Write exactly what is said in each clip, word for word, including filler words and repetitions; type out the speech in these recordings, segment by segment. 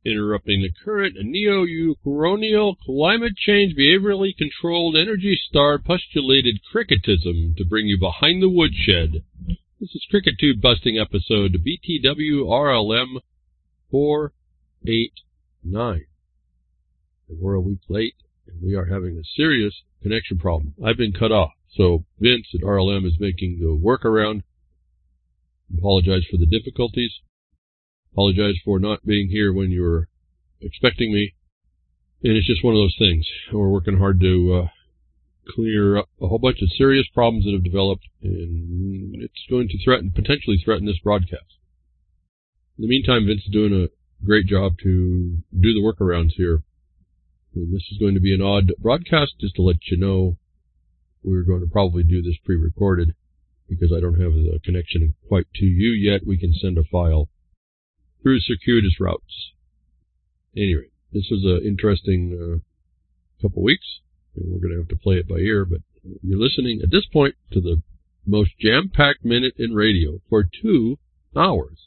interrupting the current neo-Eucronial climate change behaviorally controlled Energy Star postulated cricketism to bring you behind the woodshed. This is Cricket Tube Busting episode B T W R L M four eighty-nine. And we're a week late, and we are having a serious connection problem. I've been cut off, so Vince at R L M is making the workaround. Apologize for the difficulties. Apologize for not being here when you were expecting me. And it's just one of those things. We're working hard to uh, clear up a whole bunch of serious problems that have developed, and it's going to threaten, potentially threaten this broadcast. In the meantime, Vince is doing a great job to do the workarounds here. And this is going to be an odd broadcast, just to let you know. We're going to probably do this pre-recorded because I don't have the connection quite to you yet. We can send a file through circuitous routes. Anyway, this was an interesting uh, couple weeks, and we're going to have to play it by ear, but you're listening at this point to the most jam-packed minute in radio for two hours.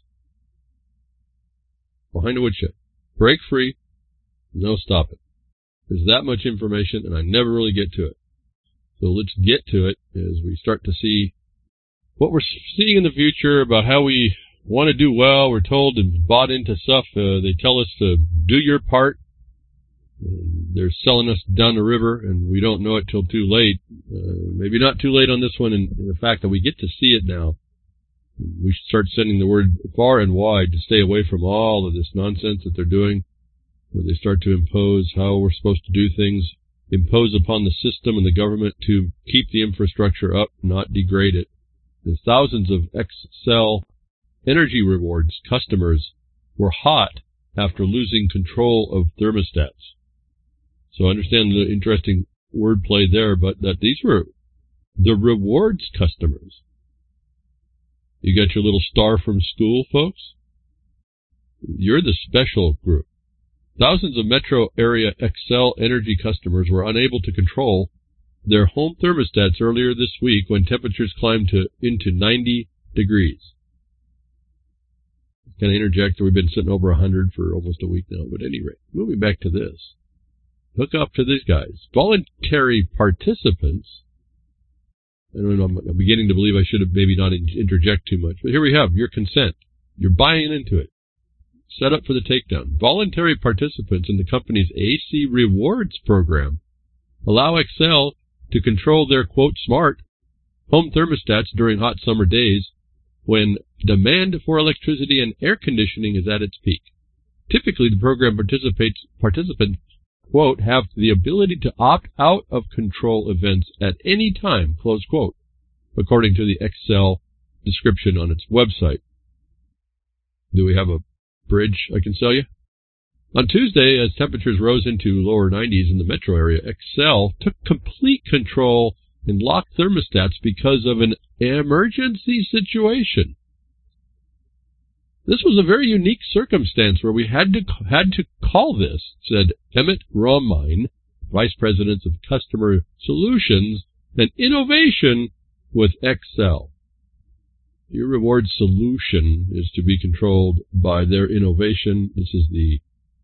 Behind the woodshed. Break free. No stopping. There's that much information, and I never really get to it. So let's get to it as we start to see what we're seeing in the future about how we want to do well. We're told and bought into stuff. Uh, they tell us to do your part. They're selling us down the river, and we don't know it till too late. Uh, maybe not too late on this one, in, in the fact that we get to see it now. We should start sending the word far and wide to stay away from all of this nonsense that they're doing, where they start to impose how we're supposed to do things, impose upon the system and the government to keep the infrastructure up, not degrade it. There's thousands of Xcel Energy Rewards customers were hot after losing control of thermostats. So I understand the interesting wordplay there, but that these were the rewards customers. You got your little star from school, folks? You're the special group. Thousands of metro area Xcel Energy customers were unable to control their home thermostats earlier this week when temperatures climbed to into ninety degrees. Can I interject that we've been sitting over one hundred for almost a week now, but at any rate, moving back to this. Hook up to these guys. Voluntary participants. I don't know, I'm beginning to believe I should have maybe not interject too much, but here we have your consent. You're buying into it. Set up for the takedown. Voluntary participants in the company's A C Rewards program allow Xcel to control their, quote, smart home thermostats during hot summer days when demand for electricity and air conditioning is at its peak. Typically, the program participates, participants, quote, have the ability to opt out of control events at any time, close quote, according to the Xcel description on its website. Do we have a bridge I can sell you? On Tuesday, as temperatures rose into lower nineties in the metro area, Xcel took complete control and locked thermostats because of an emergency situation. This was a very unique circumstance where we had to had to call this, said Emmett Romine, Vice President of Customer Solutions and Innovation with Xcel. Your reward solution is to be controlled by their innovation. This is the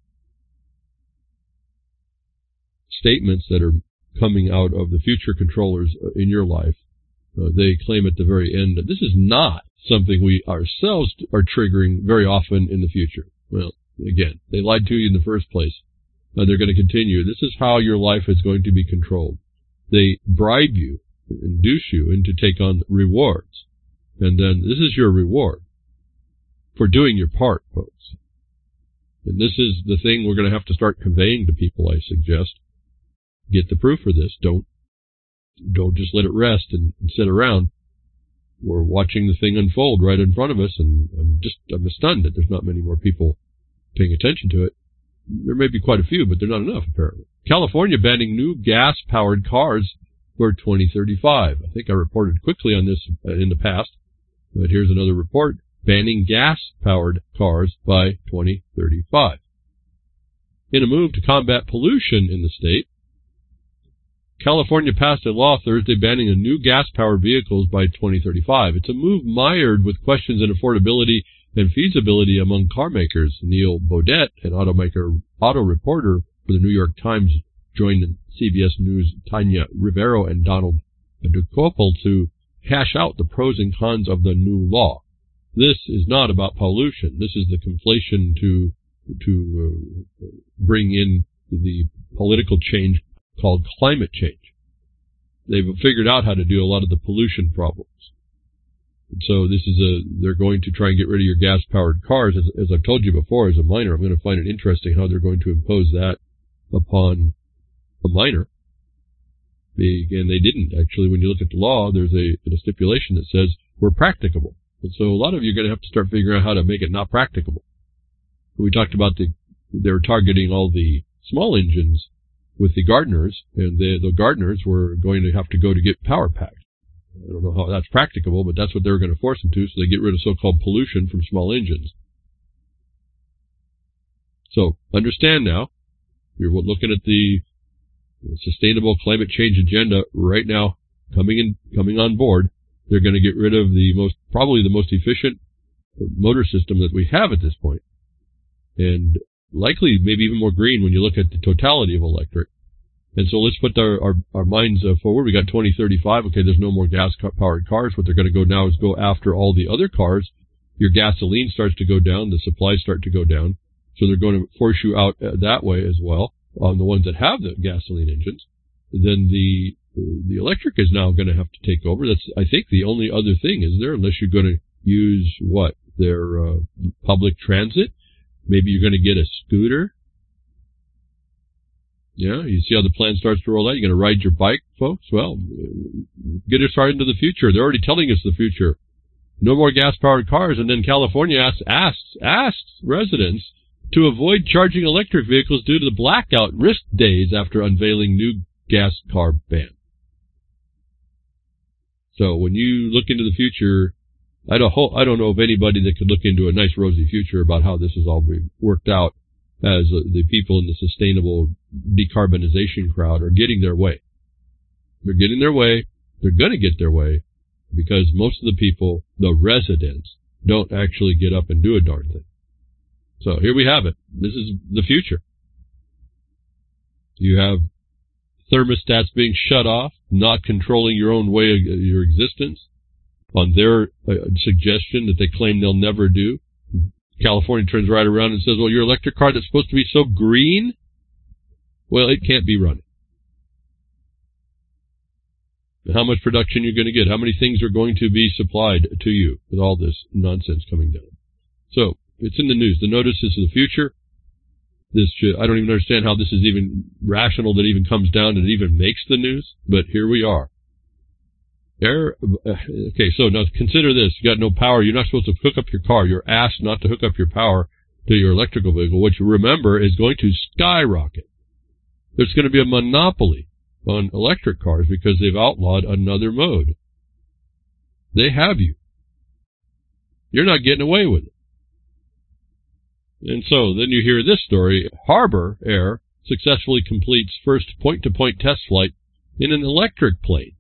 statements that are coming out of the future controllers in your life. Uh, they claim at the very end that this is not something we ourselves are triggering very often in the future. Well, again, they lied to you in the first place. Uh, they're going to continue. This is how your life is going to be controlled. They bribe you, induce you into take on rewards. And then this is your reward for doing your part, folks. And this is the thing we're going to have to start conveying to people, I suggest. Get the proof for this. Don't don't just let it rest and, and sit around. We're watching the thing unfold right in front of us, and I'm just I'm stunned that there's not many more people paying attention to it. There may be quite a few, but they're not enough, apparently. California banning new gas-powered cars for twenty thirty-five. I think I reported quickly on this in the past, but here's another report banning gas-powered cars by twenty thirty-five. In a move to combat pollution in the state, California passed a law Thursday banning a new gas-powered vehicles by twenty thirty-five. It's a move mired with questions in affordability and feasibility among car makers. Neil Bodette, an automaker, auto reporter for the New York Times, joined C B S News' Tanya Rivero and Donald Ducopel to hash out the pros and cons of the new law. This is not about pollution. This is the conflation to to uh, bring in the political change called climate change. They've figured out how to do a lot of the pollution problems. And so this is a, they're going to try and get rid of your gas-powered cars. As, as I've told you before, as a miner, I'm going to find it interesting how they're going to impose that upon a miner. They, and they didn't, actually. When you look at the law, there's a, a stipulation that says we're practicable. And so a lot of you are going to have to start figuring out how to make it not practicable. We talked about the, they were targeting all the small engines with the gardeners, and the, the gardeners were going to have to go to get power packs. I don't know how that's practicable, but that's what they were going to force them to, so they get rid of so-called pollution from small engines. So understand now, you're looking at the sustainable climate change agenda right now coming in, coming on board. They're going to get rid of the most, probably the most efficient motor system that we have at this point. And likely maybe even more green when you look at the totality of electric. And so let's put our, our, our minds uh, forward. We got twenty thirty-five. Okay, there's no more gas-powered cars. What they're going to go now is go after all the other cars. Your gasoline starts to go down. The supplies start to go down. So they're going to force you out uh, that way as well on the ones that have the gasoline engines. Then the the electric is now going to have to take over. That's, I think, the only other thing is there, unless you're going to use, what, their uh, public transit. Maybe you're going to get a scooter. Yeah, you see how the plan starts to roll out. You're going to ride your bike, folks? Well, get us started into the future. They're already telling us the future. No more gas-powered cars. And then California asks, asks, asks residents to avoid charging electric vehicles due to the blackout risk days after unveiling new gas car ban. So when you look into the future, I don't, ho- I don't know of anybody that could look into a nice rosy future about how this is all being worked out, as uh, the people in the sustainable decarbonization crowd are getting their way. They're getting their way. They're going to get their way because most of the people, the residents, don't actually get up and do a darn thing. So here we have it. This is the future. You have thermostats being shut off, not controlling your own way of your existence on their uh, suggestion that they claim they'll never do. California turns right around and says, well, your electric car that's supposed to be so green, well, it can't be running. And how much production you're going to get, how many things are going to be supplied to you with all this nonsense coming down. So it's in the news. The notice is the future. This should, I don't even understand how this is even rational that it even comes down and it even makes the news, but here we are. Air, okay, so now consider this. You got no power. You're not supposed to hook up your car. You're asked not to hook up your power to your electrical vehicle, which, remember, is going to skyrocket. There's going to be a monopoly on electric cars because they've outlawed another mode. They have you. You're not getting away with it. And so then you hear this story. Harbor Air successfully completes first point-to-point test flight in an electric plane.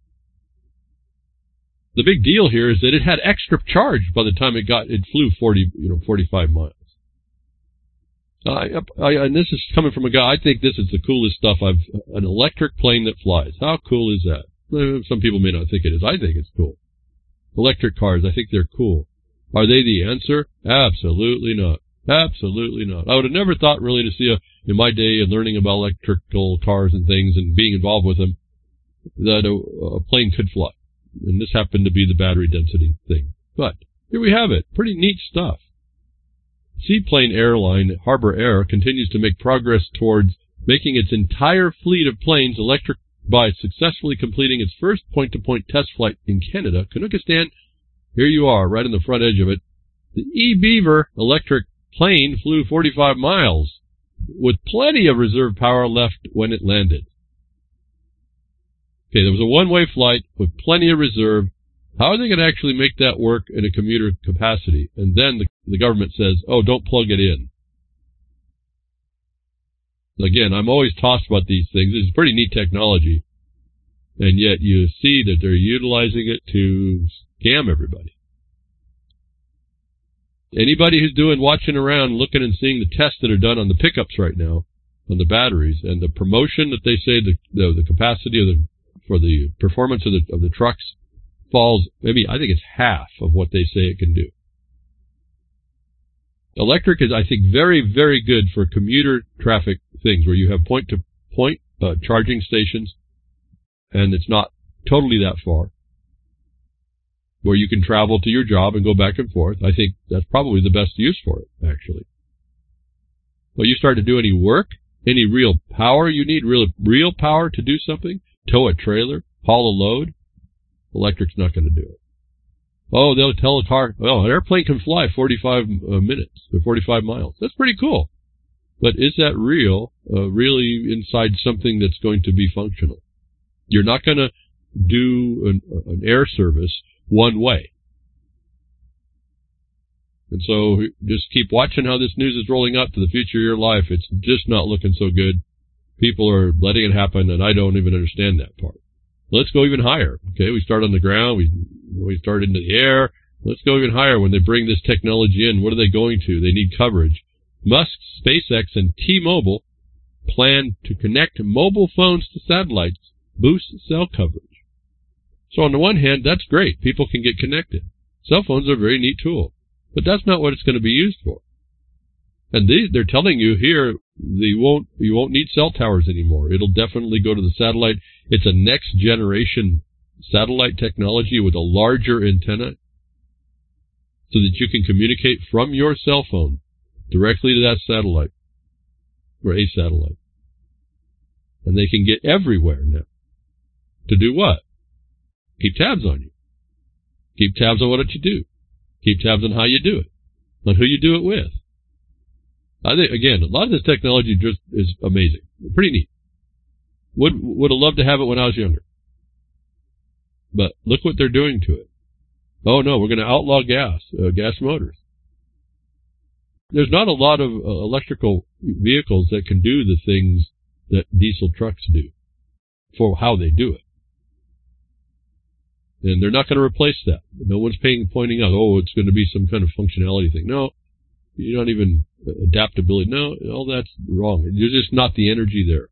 The big deal here is that it had extra charge by the time it got, it flew forty, you know, forty-five miles. Uh, I, and this is coming from a guy, I think this is the coolest stuff I've, an electric plane that flies. How cool is that? Some people may not think it is. I think it's cool. Electric cars, I think they're cool. Are they the answer? Absolutely not. Absolutely not. I would have never thought really to see a, in my day and learning about electrical cars and things and being involved with them, that a, a plane could fly. And this happened to be the battery density thing. But here we have it. Pretty neat stuff. Seaplane airline Harbor Air continues to make progress towards making its entire fleet of planes electric by successfully completing its first point-to-point test flight in Canada. Canuckistan, here you are, right on the front edge of it. The E-Beaver electric plane flew forty-five miles with plenty of reserve power left when it landed. Okay, there was a one-way flight with plenty of reserve. How are they going to actually make that work in a commuter capacity? And then the, the government says, oh, don't plug it in. Again, I'm always tossed about these things. It's pretty neat technology. And yet you see that they're utilizing it to scam everybody. Anybody who's doing, watching around, looking and seeing the tests that are done on the pickups right now, on the batteries, and the promotion that they say the the, the capacity of the for the performance of the of the trucks falls, maybe I think it's half of what they say it can do. Electric is, I think, very, very good for commuter traffic things where you have point-to-point uh, charging stations, and it's not totally that far, where you can travel to your job and go back and forth. I think that's probably the best use for it, actually. But you start to do any work, any real power you need, real, real power to do something, tow a trailer, haul a load, electric's not going to do it. Oh, they'll tell a car, oh, an airplane can fly forty-five uh, minutes or forty-five miles. That's pretty cool. But is that real, uh, really inside something that's going to be functional? You're not going to do an, an air service one way. And so just keep watching how this news is rolling up to the future of your life. It's just not looking so good. People are letting it happen, and I don't even understand that part. Let's go even higher. Okay, we start on the ground, we we start into the air. Let's go even higher when they bring this technology in. What are they going to? They need coverage. Musk, SpaceX, and T-Mobile plan to connect mobile phones to satellites, boost cell coverage. So on the one hand, that's great. People can get connected. Cell phones are a very neat tool. But that's not what it's going to be used for. And they, they're telling you here, they won't, you won't need cell towers anymore. It'll definitely go to the satellite. It's a next generation satellite technology with a larger antenna so that you can communicate from your cell phone directly to that satellite or a satellite. And they can get everywhere now. To do what? Keep tabs on you. Keep tabs on what you do. Keep tabs on how you do it, on who you do it with. I think, again, a lot of this technology just is amazing. Pretty neat. Would would have loved to have it when I was younger. But look what they're doing to it. Oh, no, we're going to outlaw gas, uh, gas motors. There's not a lot of uh, electrical vehicles that can do the things that diesel trucks do for how they do it. And they're not going to replace that. No one's paying, pointing out, oh, it's going to be some kind of functionality thing. No, you're not even adaptability. No, all that's wrong. There's just not the energy there.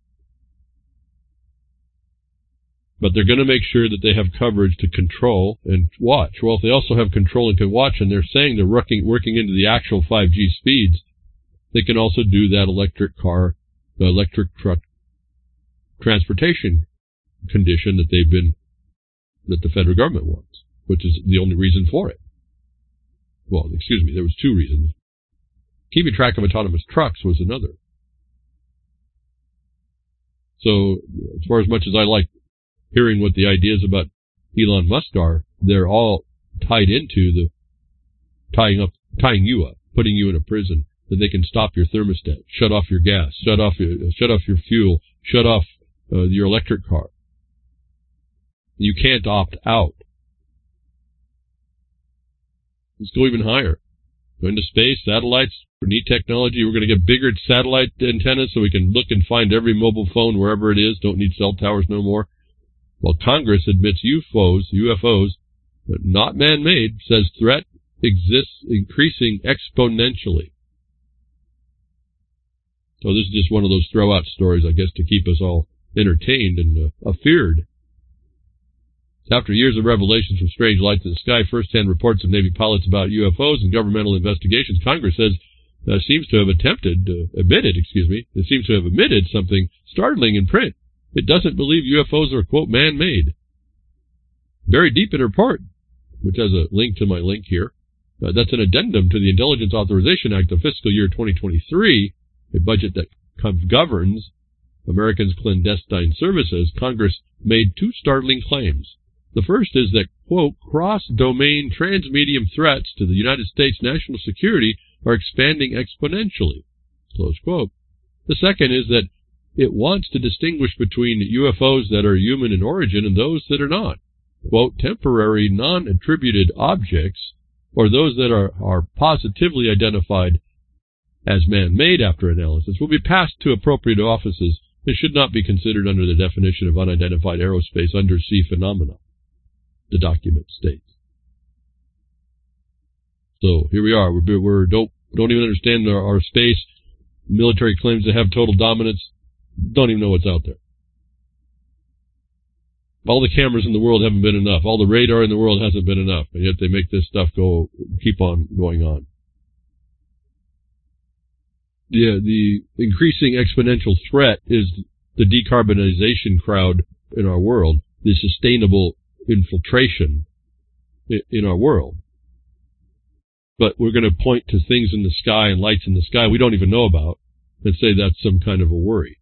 But they're going to make sure that they have coverage to control and watch. Well, if they also have control and can watch, and they're saying they're working, working into the actual five G speeds, they can also do that electric car, the electric truck transportation condition that they've been, that the federal government wants, which is the only reason for it. Well, excuse me, there was two reasons. Keeping track of autonomous trucks was another. So, as far as much as I like hearing what the ideas about Elon Musk are, they're all tied into the tying up, tying you up, putting you in a prison, that they can stop your thermostat, shut off your gas, shut off your, shut off your fuel, shut off uh, your electric car. You can't opt out. Let's go even higher. Go into space, satellites, neat technology. We're going to get bigger satellite antennas so we can look and find every mobile phone wherever it is. Don't need cell towers no more. Well, Congress admits U F Os, U F Os, but not man-made, says threat exists increasing exponentially. So this is just one of those throw-out stories, I guess, to keep us all entertained and uh, afeared. After years of revelations from strange lights in the sky, first-hand reports of Navy pilots about U F Os and governmental investigations, Congress says uh, seems to have attempted, uh, admitted, excuse me, it seems to have admitted something startling in print. It doesn't believe U F Os are, quote, man-made. Buried deep in a report, which has a link to my link here, uh, that's an addendum to the Intelligence Authorization Act of fiscal year twenty twenty-three, a budget that governs Americans' clandestine services. Congress made two startling claims. The first is that, quote, cross-domain transmedium threats to the United States national security are expanding exponentially, close quote. The second is that it wants to distinguish between U F Os that are human in origin and those that are not. Quote, temporary non-attributed objects, or those that are, are positively identified as man-made after analysis, will be passed to appropriate offices and should not be considered under the definition of unidentified aerospace undersea phenomena, the document states. So here we are. We're, we're don't don't even understand our, our space. Military claims to have total dominance. Don't even know what's out there. All the cameras in the world haven't been enough. All the radar in the world hasn't been enough. And yet they make this stuff go, keep on going on. Yeah, the increasing exponential threat is the decarbonization crowd in our world, the sustainable infiltration in our world. But we're going to point to things in the sky and lights in the sky we don't even know about and say that's some kind of a worry.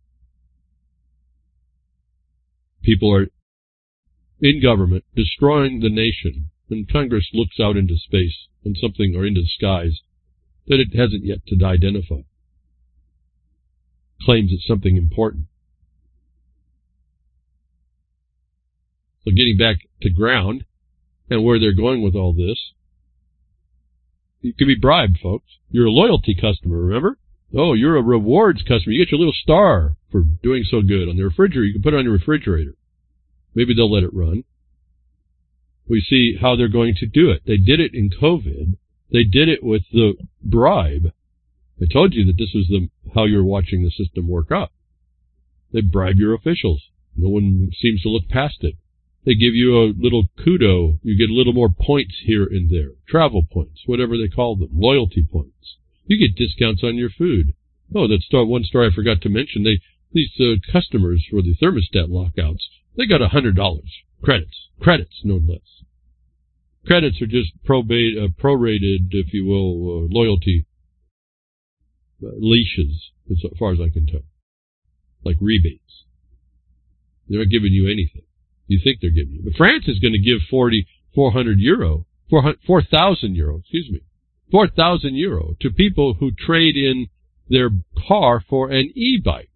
People are in government destroying the nation, and Congress looks out into space and something, or into the skies, that it hasn't yet to identify. Claims it's something important. So getting back to ground and where they're going with all this, you can be bribed, folks. You're a loyalty customer, remember? Oh, you're a rewards customer. You get your little star for doing so good on the refrigerator. You can put it on your refrigerator. Maybe they'll let it run. We see how they're going to do it. They did it in COVID. They did it with the bribe. I told you that this was the how you're watching the system work up. They bribe your officials. No one seems to look past it. They give you a little kudo. You get a little more points here and there. Travel points, whatever they call them. Loyalty points. You get discounts on your food. Oh, that star, one story I forgot to mention. They These uh, customers for the thermostat lockouts, they got one hundred dollars. Credits. Credits, no less. Credits are just probate, uh, prorated, if you will, uh, loyalty uh, leashes, as far as I can tell. Like rebates. They're not giving you anything. You think they're giving you. But France is going to give forty, four hundred euro, four thousand euro, excuse me, four thousand euro to people who trade in their car for an e-bike.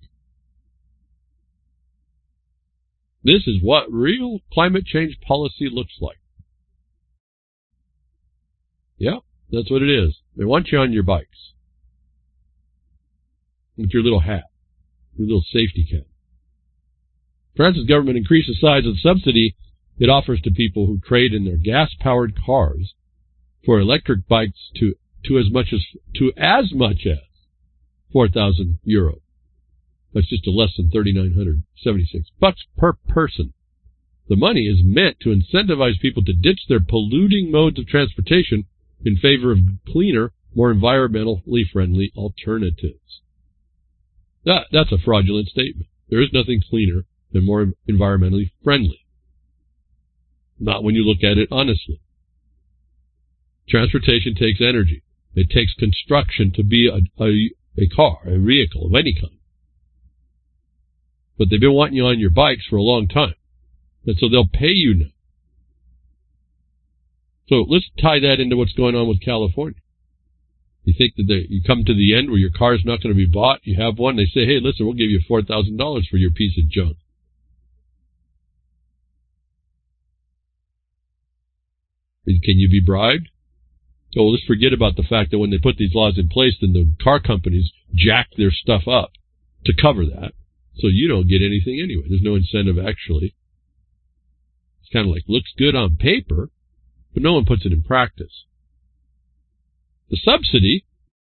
This is what real climate change policy looks like. Yeah, that's what it is. They want you on your bikes. With your little hat, your little safety cap. France's government increased the size of the subsidy it offers to people who trade in their gas-powered cars for electric bikes to, to as much as to as much as four thousand euro. That's just a less than three thousand nine hundred seventy-six bucks per person. The money is meant to incentivize people to ditch their polluting modes of transportation in favor of cleaner, more environmentally friendly alternatives. That, that's a fraudulent statement. There is nothing cleaner than more environmentally friendly. Not when you look at it honestly. Transportation takes energy. It takes construction to be a, a, a car, a vehicle of any kind. But they've been wanting you on your bikes for a long time. And so they'll pay you now. So let's tie that into what's going on with California. You think that they, you come to the end where your car is not going to be bought, you have one, they say, hey, listen, we'll give you four thousand dollars for your piece of junk. Can you be bribed? Oh, let's forget about the fact that when they put these laws in place, then the car companies jack their stuff up to cover that. So you don't get anything anyway. There's no incentive actually. It's kind of like, looks good on paper, but no one puts it in practice. The subsidy,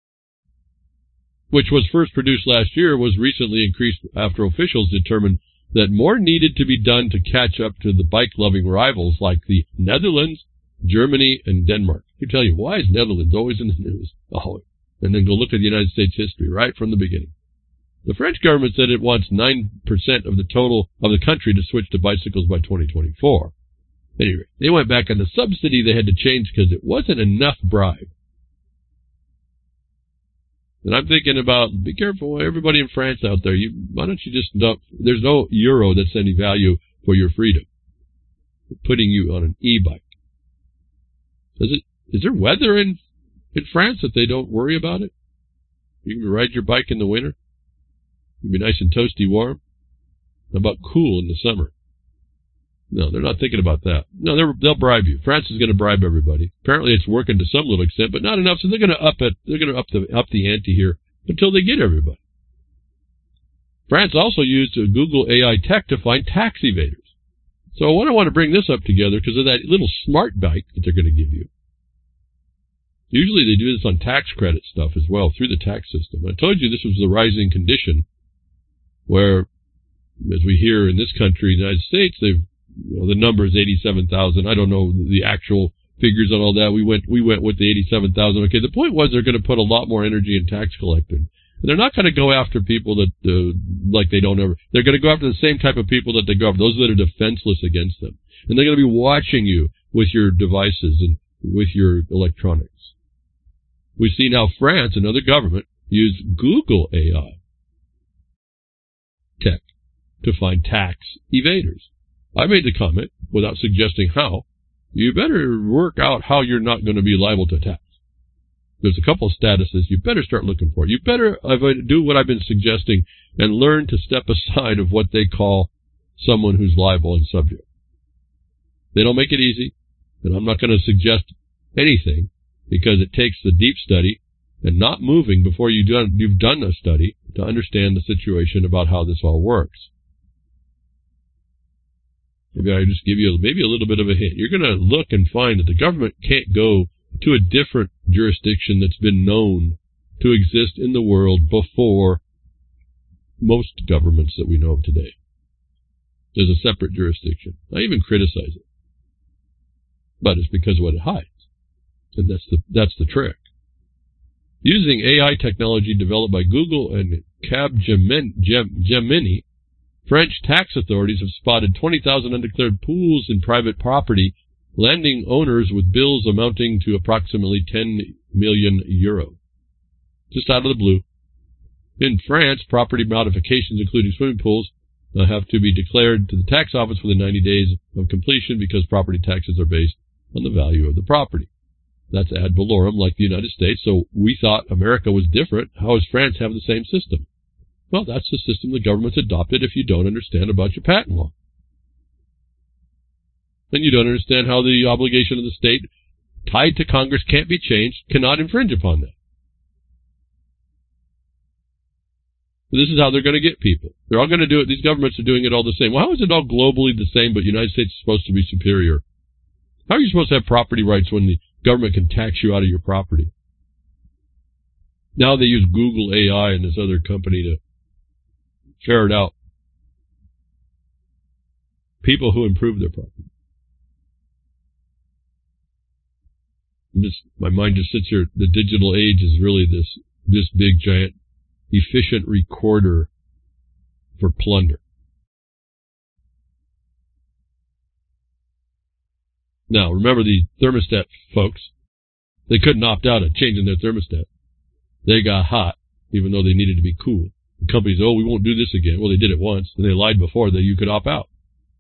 which was first produced last year, was recently increased after officials determined that more needed to be done to catch up to the bike-loving rivals like the Netherlands, Germany, and Denmark. I can tell you, why is Netherlands always in the news? Oh, and then go look at the United States history right from the beginning. The French government said it wants nine percent of the total of the country to switch to bicycles by twenty twenty-four. Anyway, they went back on the subsidy they had to change because it wasn't enough bribe. And I'm thinking about, be careful, everybody in France out there, you, why don't you just dump, there's no euro that's any value for your freedom. They're putting you on an e-bike. Does it, is there weather in, in France that they don't worry about it? You can ride your bike in the winter. It'll be nice and toasty warm. How about cool in the summer? No, they're not thinking about that. No, they're, they'll bribe you. France is going to bribe everybody. Apparently it's working to some little extent, but not enough, so they're going to up it. They're going to up the, up the ante here until they get everybody. France also used Google A I tech to find tax evaders. So what I want to bring this up together because of that little smart bike that they're going to give you. Usually they do this on tax credit stuff as well, through the tax system. I told you this was the rising condition where, as we hear in this country, the United States, they've, you know, the number is eighty-seven thousand. I don't know the actual figures on all that. We went we went with the eighty-seven thousand. Okay, the point was they're going to put a lot more energy in tax collecting. And they're not going to go after people that, uh, like they don't ever, they're going to go after the same type of people that they go after, those that are defenseless against them. And they're going to be watching you with your devices and with your electronics. We've seen how France, another government, use Google A I tech to find tax evaders. I made the comment, without suggesting how, you better work out how you're not going to be liable to tax. There's a couple of statuses you better start looking for. You better do what I've been suggesting and learn to step aside of what they call someone who's liable and subject. They don't make it easy, and I'm not going to suggest anything because it takes the deep study and not moving before you done, you've done a study to understand the situation about how this all works. Maybe I just give you maybe a little bit of a hint. You're going to look and find that the government can't go to a different jurisdiction that's been known to exist in the world before most governments that we know of today. There's a separate jurisdiction. I even criticize it. But it's because of what it hides. And that's the, that's the trick. Using A I technology developed by Google and Capgemini, French tax authorities have spotted twenty thousand undeclared pools in private property, landing owners with bills amounting to approximately ten million euro. Just out of the blue. In France, property modifications, including swimming pools, uh, have to be declared to the tax office within ninety days of completion because property taxes are based on the value of the property. That's ad valorem, like the United States. So we thought America was different. How does France have the same system? Well, that's the system the government's adopted if you don't understand about your patent law. And you don't understand how the obligation of the state tied to Congress can't be changed, cannot infringe upon that. This is how they're going to get people. They're all going to do it. These governments are doing it all the same. Well, how is it all globally the same, but the United States is supposed to be superior? How are you supposed to have property rights when the government can tax you out of your property? Now they use Google A I and this other company to ferret out people who improve their property. I'm just, my mind just sits here. The digital age is really this, this big, giant, efficient recorder for plunder. Now, remember the thermostat folks. They couldn't opt out of changing their thermostat. They got hot, even though they needed to be cool. The companies, oh, we won't do this again. Well, they did it once, and they lied before that you could opt out.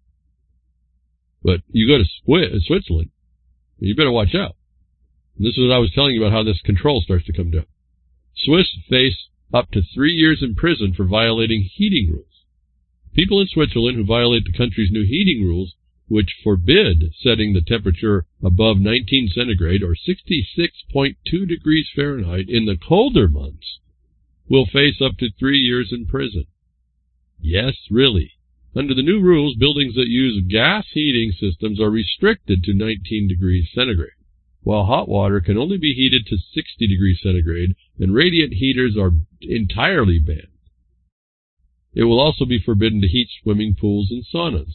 But you go to Switzerland, you better watch out. And this is what I was telling you about how this control starts to come down. Swiss face up to three years in prison for violating heating rules. People in Switzerland who violate the country's new heating rules, which forbid setting the temperature above nineteen centigrade or sixty-six point two degrees Fahrenheit in the colder months, will face up to three years in prison. Yes, really. Under the new rules, buildings that use gas heating systems are restricted to nineteen degrees centigrade, while hot water can only be heated to sixty degrees centigrade, and radiant heaters are entirely banned. It will also be forbidden to heat swimming pools and saunas.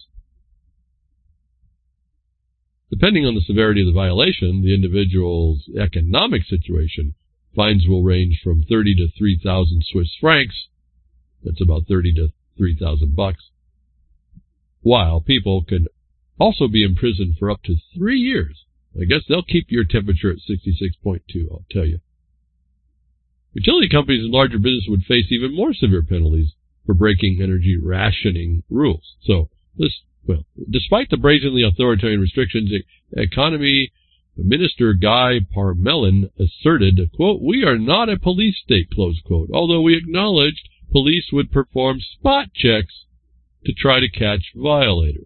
Depending on the severity of the violation, the individual's economic situation, fines will range from thirty to three thousand Swiss francs. That's about thirty to three thousand bucks. While people can also be imprisoned for up to three years. I guess they'll keep your temperature at sixty-six point two, I'll tell you. Utility companies and larger businesses would face even more severe penalties for breaking energy rationing rules. So, this, well, despite the brazenly authoritarian restrictions, Economy Minister Guy Parmelin asserted, quote, "We are not a police state," close quote, although we acknowledged police would perform spot checks to try to catch violators.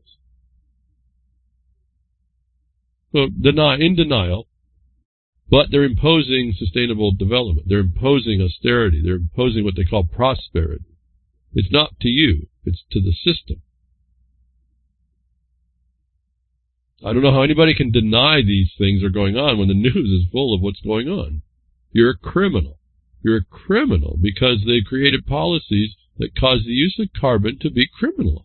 So, deny, in denial, but they're imposing sustainable development. They're imposing austerity. They're imposing what they call prosperity. It's not to you. It's to the system. I don't know how anybody can deny these things are going on when the news is full of what's going on. You're a criminal. You're a criminal because they created policies that cause the use of carbon to be criminalized.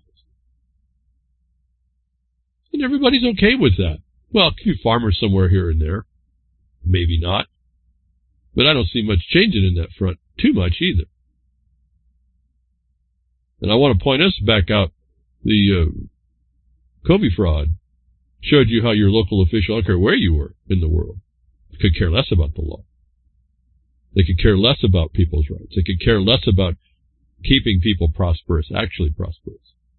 And everybody's okay with that. Well, a few farmers somewhere here and there. Maybe not. But I don't see much changing in that front too much either. And I want to point us back out. The uh, Kobe fraud showed you how your local official, I don't care where you were in the world, could care less about the law. They could care less about people's rights. They could care less about keeping people prosperous, actually prosperous.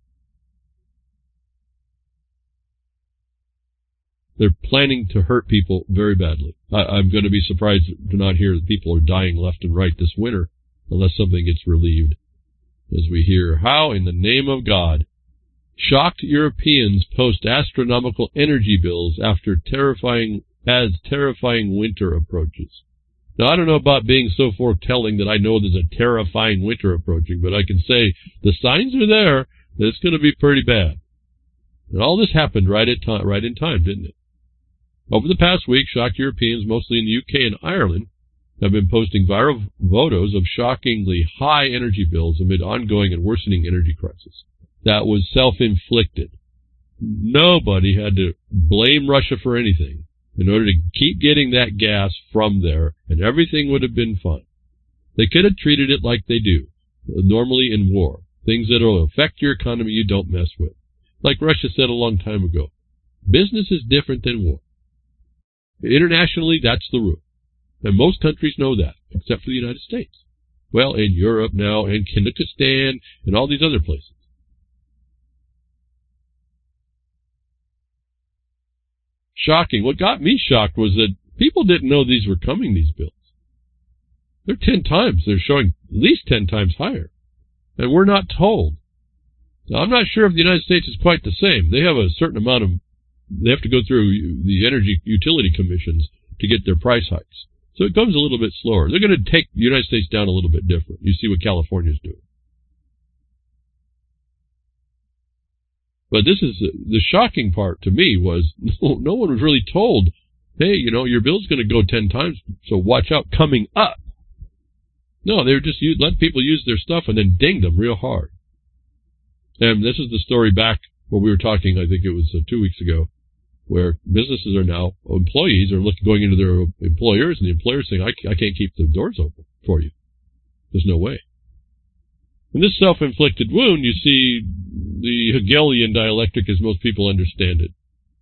They're planning to hurt people very badly. I, I'm going to be surprised to not hear that people are dying left and right this winter unless something gets relieved. As we hear, how in the name of God, shocked Europeans post astronomical energy bills after terrifying, as terrifying winter approaches. Now, I don't know about being so foretelling that I know there's a terrifying winter approaching, but I can say the signs are there that it's going to be pretty bad. And all this happened right at time, right in time, didn't it? Over the past week, shocked Europeans, mostly in the U K and Ireland, have been posting viral photos of shockingly high energy bills amid ongoing and worsening energy crisis. That was self-inflicted. Nobody had to blame Russia for anything in order to keep getting that gas from there, and everything would have been fine. They could have treated it like they do, normally in war. Things that will affect your economy you don't mess with. Like Russia said a long time ago, business is different than war. Internationally, that's the rule. And most countries know that, except for the United States. Well, in Europe now, and Kyrgyzstan, and all these other places. Shocking. What got me shocked was that people didn't know these were coming, these bills. They're ten times. They're showing at least ten times higher. And we're not told. Now, I'm not sure if the United States is quite the same. They have a certain amount of, they have to go through the energy utility commissions to get their price hikes. So it goes a little bit slower. They're going to take the United States down a little bit different. You see what California's doing. But this is, the shocking part to me was no, no one was really told, hey, you know, your bill's going to go ten times, so watch out coming up. No, they were just let people use their stuff and then dinged them real hard. And this is the story back when we were talking, I think it was uh, two weeks ago, where businesses are now, employees are looking, going into their employers, and the employer's saying, I, I can't keep the doors open for you. There's no way. In this self-inflicted wound, you see the Hegelian dialectic as most people understand it.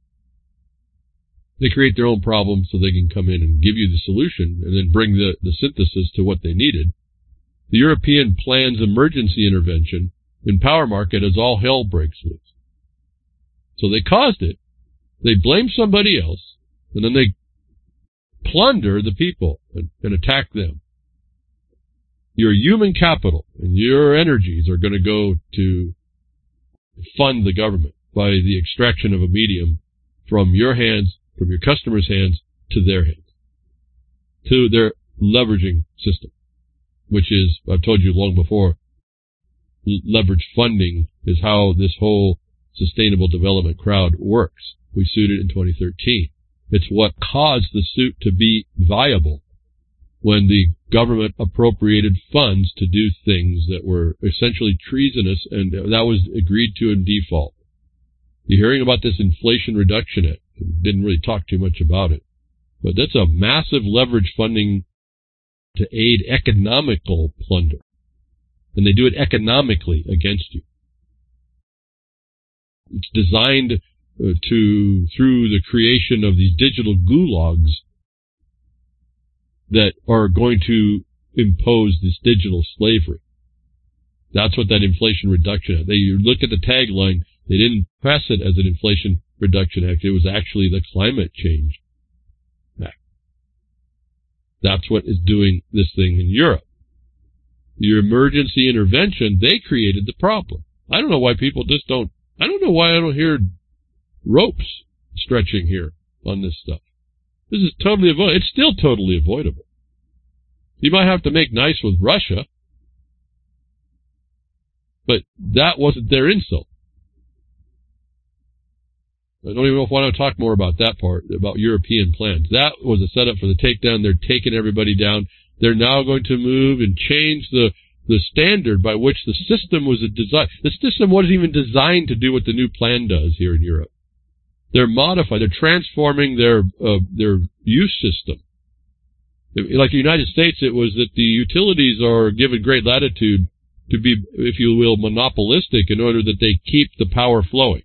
They create their own problem so they can come in and give you the solution and then bring the, the synthesis to what they needed. The European plans emergency intervention in power market as all hell breaks loose. So they caused it. They blame somebody else, and then they plunder the people and, and attack them. Your human capital and your energies are going to go to fund the government by the extraction of a medium from your hands, from your customers' hands, to their hands, to their leveraging system, which is, I've told you long before, leverage funding is how this whole sustainable development crowd works. We sued it in twenty thirteen. It's what caused the suit to be viable when the government appropriated funds to do things that were essentially treasonous, and that was agreed to in default. You're hearing about this Inflation Reduction Act. Didn't really talk too much about it. But that's a massive leverage funding to aid economical plunder. And they do it economically against you. It's designed uh, to, through the creation of these digital gulags that are going to impose this digital slavery. That's what that Inflation Reduction Act. They you look at the tagline, they didn't pass it as an Inflation Reduction Act. It was actually the Climate Change Act. That's what is doing this thing in Europe. Your emergency intervention, they created the problem. I don't know why people just don't, I don't know why I don't hear ropes stretching here on this stuff. This is totally avoidable. It's still totally avoidable. You might have to make nice with Russia, but that wasn't their insult. I don't even know if I want to talk more about that part, about European plans. That was a setup for the takedown. They're taking everybody down. They're now going to move and change the, the standard by which the system was designed. The system wasn't even designed to do what the new plan does here in Europe. They're modifying, they're transforming their, uh, their use system. Like the United States, it was that the utilities are given great latitude to be, if you will, monopolistic in order that they keep the power flowing.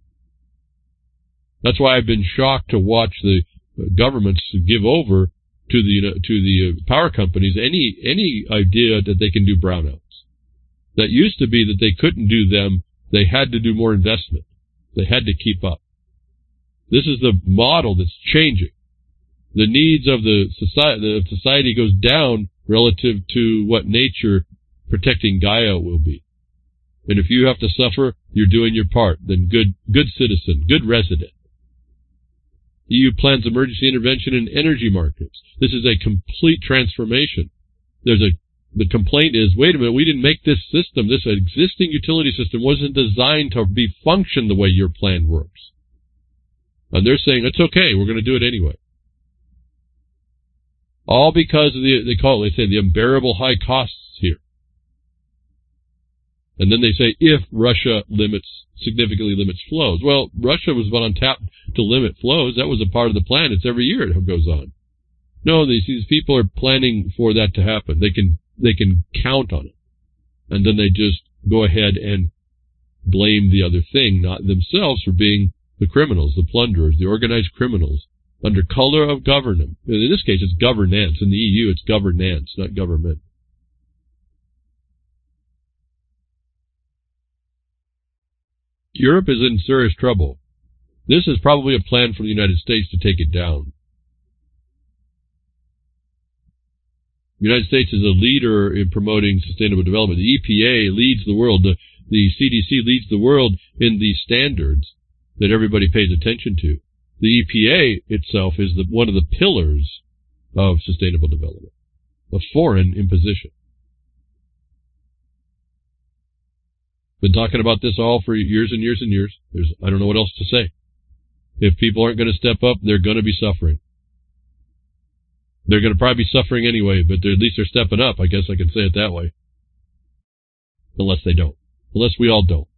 That's why I've been shocked to watch the governments give over to the, you know, to the power companies any, any idea that they can do brownouts. That used to be that they couldn't do them. They had to do more investment. They had to keep up. This is the model that's changing. The needs of the society, the society goes down relative to what nature protecting Gaia will be. And if you have to suffer, you're doing your part. Then good, good citizen, good resident. E U plans emergency intervention in energy markets. This is a complete transformation. There's a, the complaint is, wait a minute, we didn't make this system. This existing utility system wasn't designed to be function the way your plan works. And they're saying, it's okay, we're going to do it anyway. All because of the, they call it, they say, the unbearable high costs here. And then they say, if Russia limits, significantly limits flows. Well, Russia was on tap to limit flows. That was a part of the plan. It's every year it goes on. No, these, these people are planning for that to happen. They can, they can count on it. And then they just go ahead and blame the other thing, not themselves, for being the criminals, the plunderers, the organized criminals, under color of government. In this case, it's governance. In the E U, it's governance, not government. Europe is in serious trouble. This is probably a plan for the United States to take it down. The United States is a leader in promoting sustainable development. The E P A leads the world. The, the C D C leads the world in these standards that everybody pays attention to. The E P A itself is the, one of the pillars of sustainable development, a foreign imposition. Been talking about this all for years and years and years. There's, I don't know what else to say. If people aren't going to step up, they're going to be suffering. They're going to probably be suffering anyway, but at least they're stepping up. I guess I can say it that way. Unless they don't. Unless we all don't.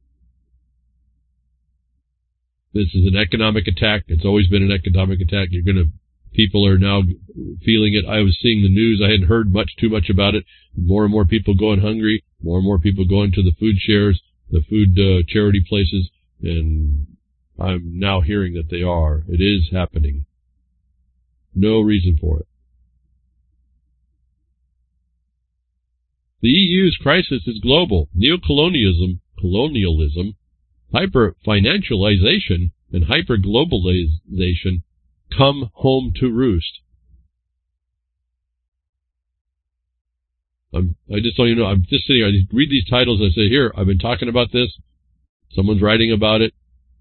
This is an economic attack. It's always been an economic attack. You're going to, people are now feeling it. I was seeing the news. I hadn't heard much, too much about it. More and more people going hungry. More and more people going to the food shares, the food uh, charity places. And I'm now hearing that they are. It is happening. No reason for it. The E U's crisis is global. Neocolonialism, colonialism, hyper-financialization, and hyper-globalization come home to roost. I'm, I just don't even know. I'm just sitting here. I read these titles. I say, here, I've been talking about this. Someone's writing about it.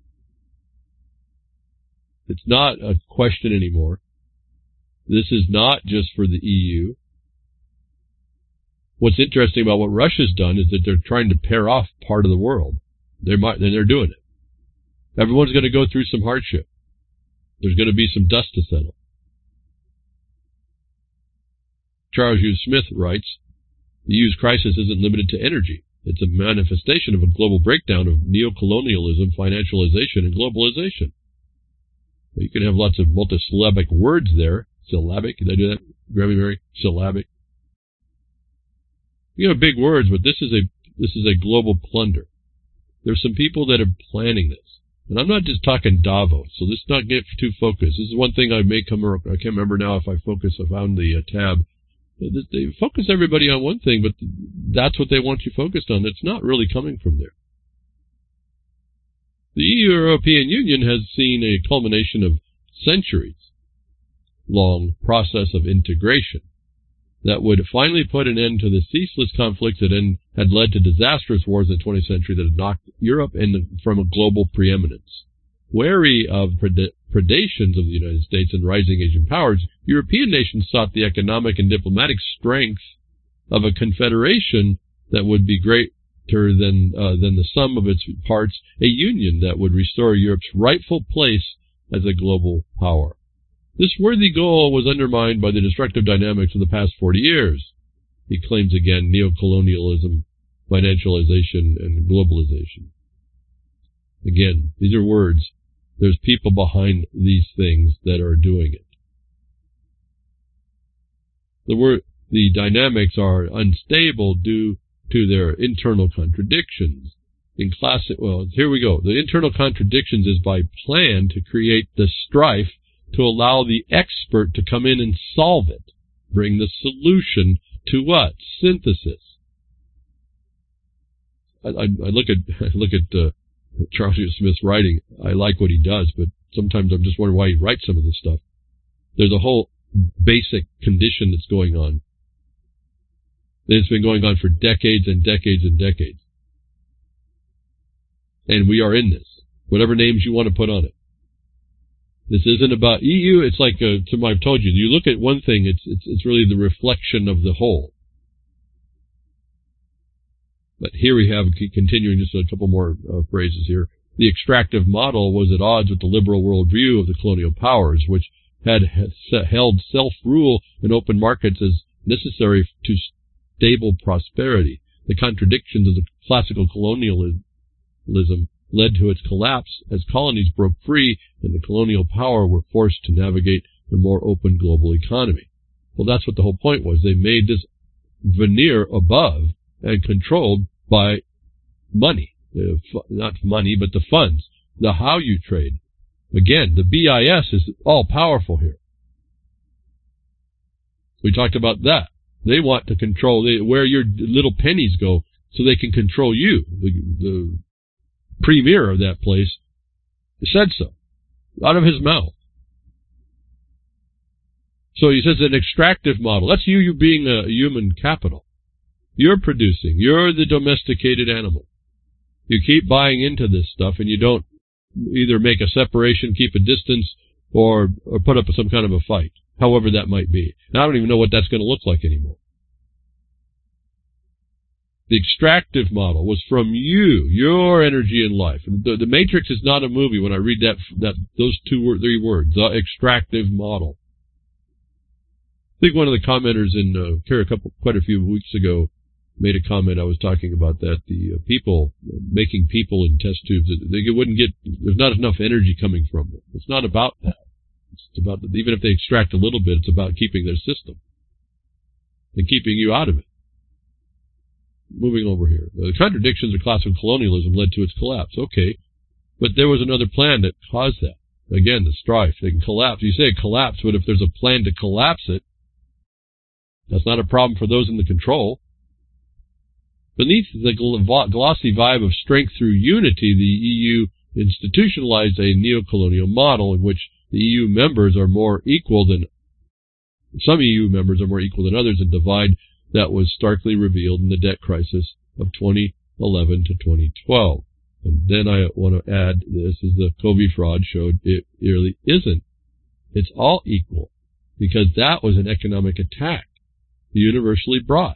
It's not a question anymore. This is not just for the E U. What's interesting about what Russia's done is that they're trying to pair off part of the world. They're, they're doing it. Everyone's going to go through some hardship. There's going to be some dust to settle. Charles Hugh Smith writes, the E U's crisis isn't limited to energy. It's a manifestation of a global breakdown of neocolonialism, financialization, and globalization. You can have lots of multisyllabic words there. Syllabic, did I do that, Grammy Mary? Syllabic. You have big words, but this is a this is a global plunder. There's some people that are planning this. And I'm not just talking Davos, so let's not get too focused. This is one thing I may come, I can't remember now if I focus, I found the uh, tab. They focus everybody on one thing, but that's what they want you focused on. It's not really coming from there. The European Union has seen a culmination of centuries long process of integration that would finally put an end to the ceaseless conflicts that had led to disastrous wars in the twentieth century that had knocked Europe in, from a global preeminence. Wary of pred- predations of the United States and rising Asian powers, European nations sought the economic and diplomatic strength of a confederation that would be great greater than uh, than the sum of its parts, a union that would restore Europe's rightful place as a global power. This worthy goal was undermined by the destructive dynamics of the past forty years. He claims again neocolonialism, financialization, and globalization. Again, these are words. There's people behind these things that are doing it. The word, the dynamics are unstable due to their internal contradictions. In classic, well, here we go. The internal contradictions is by plan to create the strife to allow the expert to come in and solve it, bring the solution to what? Synthesis. I, I, I look at I look at uh, Charles Smith's writing. I like what he does, but sometimes I'm just wondering why he writes some of this stuff. There's a whole basic condition that's going on. It's been going on for decades and decades and decades. And we are in this, whatever names you want to put on it. This isn't about E U. It's like, uh, to I've told you, you look at one thing, it's, it's, it's really the reflection of the whole. But here we have, continuing just a couple more uh, phrases here. The extractive model was at odds with the liberal worldview of the colonial powers, which had held self-rule and open markets as necessary to stable prosperity. The contradictions of the classical colonialism led to its collapse as colonies broke free and the colonial power were forced to navigate a more open global economy. Well, that's what the whole point was. They made this veneer above and controlled by money. Uh, not money, but the funds, the how you trade. Again, the B I S is all powerful here. We talked about that. They want to control they, where your little pennies go so they can control you. The, the premier of that place said so, out of his mouth. So he says an extractive model. That's you, you being a human capital. You're producing. You're the domesticated animal. You keep buying into this stuff and you don't either make a separation, keep a distance, or, or put up some kind of a fight, however that might be. And I don't even know what that's going to look like anymore. The extractive model was from you, your energy and life. The, the Matrix is not a movie when I read that, that those two or three words, the extractive model. I think one of the commenters in uh, here a couple, quite a few weeks ago made a comment. I was talking about that, the uh, people, making people in test tubes, they wouldn't get, there's not enough energy coming from them. It's not about that. It's about, even if they extract a little bit, it's about keeping their system and keeping you out of it. Moving over here. The contradictions of classical colonialism led to its collapse. Okay. But there was another plan that caused that. Again, the strife. They can collapse. You say it collapsed, but if there's a plan to collapse it, that's not a problem for those in the control. Beneath the glossy vibe of strength through unity, the E U institutionalized a neo-colonial model in which the E U members are more equal than, some E U members are more equal than others, and divide that was starkly revealed in the debt crisis of twenty eleven to twenty twelve. And then I want to add this, as the Covey fraud showed, it really isn't. It's all equal, because that was an economic attack, universally brought.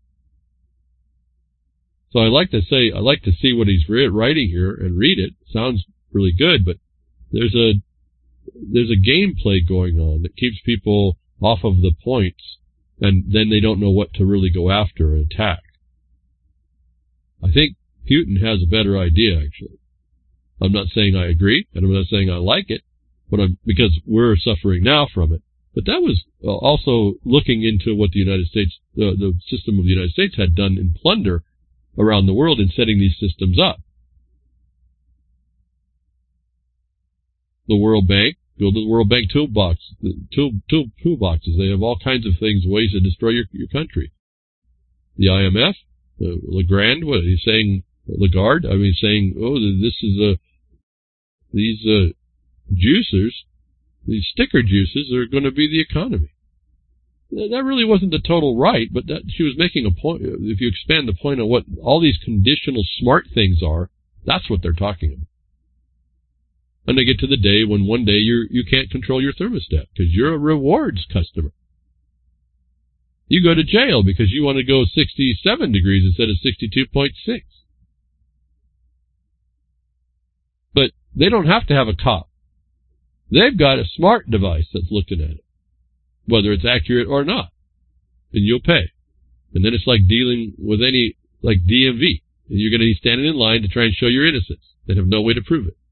So I like to say, I like to see what he's writing here and read it. Sounds really good, but there's a, there's a gameplay going on that keeps people off of the points, and then they don't know what to really go after and attack. I think Putin has a better idea, actually. I'm not saying I agree, and I'm not saying I like it, but I'm, because we're suffering now from it. But that was also looking into what the United States, uh, the system of the United States had done in plunder around the world in setting these systems up. The World Bank, go to the World Bank toolbox, the tool, tool, toolboxes. They have all kinds of things, ways to destroy your, your country. The I M F, uh, Legrand, what he's saying, Lagarde, I mean, saying, oh, this is a, these uh, juicers, these sticker juices are going to be the economy. That really wasn't the total right, but that she was making a point. If you expand the point on what all these conditional smart things are, that's what they're talking about. And they get to the day when one day you you can't control your thermostat because you're a rewards customer. You go to jail because you want to go sixty-seven degrees instead of sixty-two point six. they don't have to have a cop. They've got a smart device that's looking at it, whether it's accurate or not, and you'll pay. And then it's like dealing with any, like D M V. And you're going to be standing in line to try and show your innocence and have no way to prove it.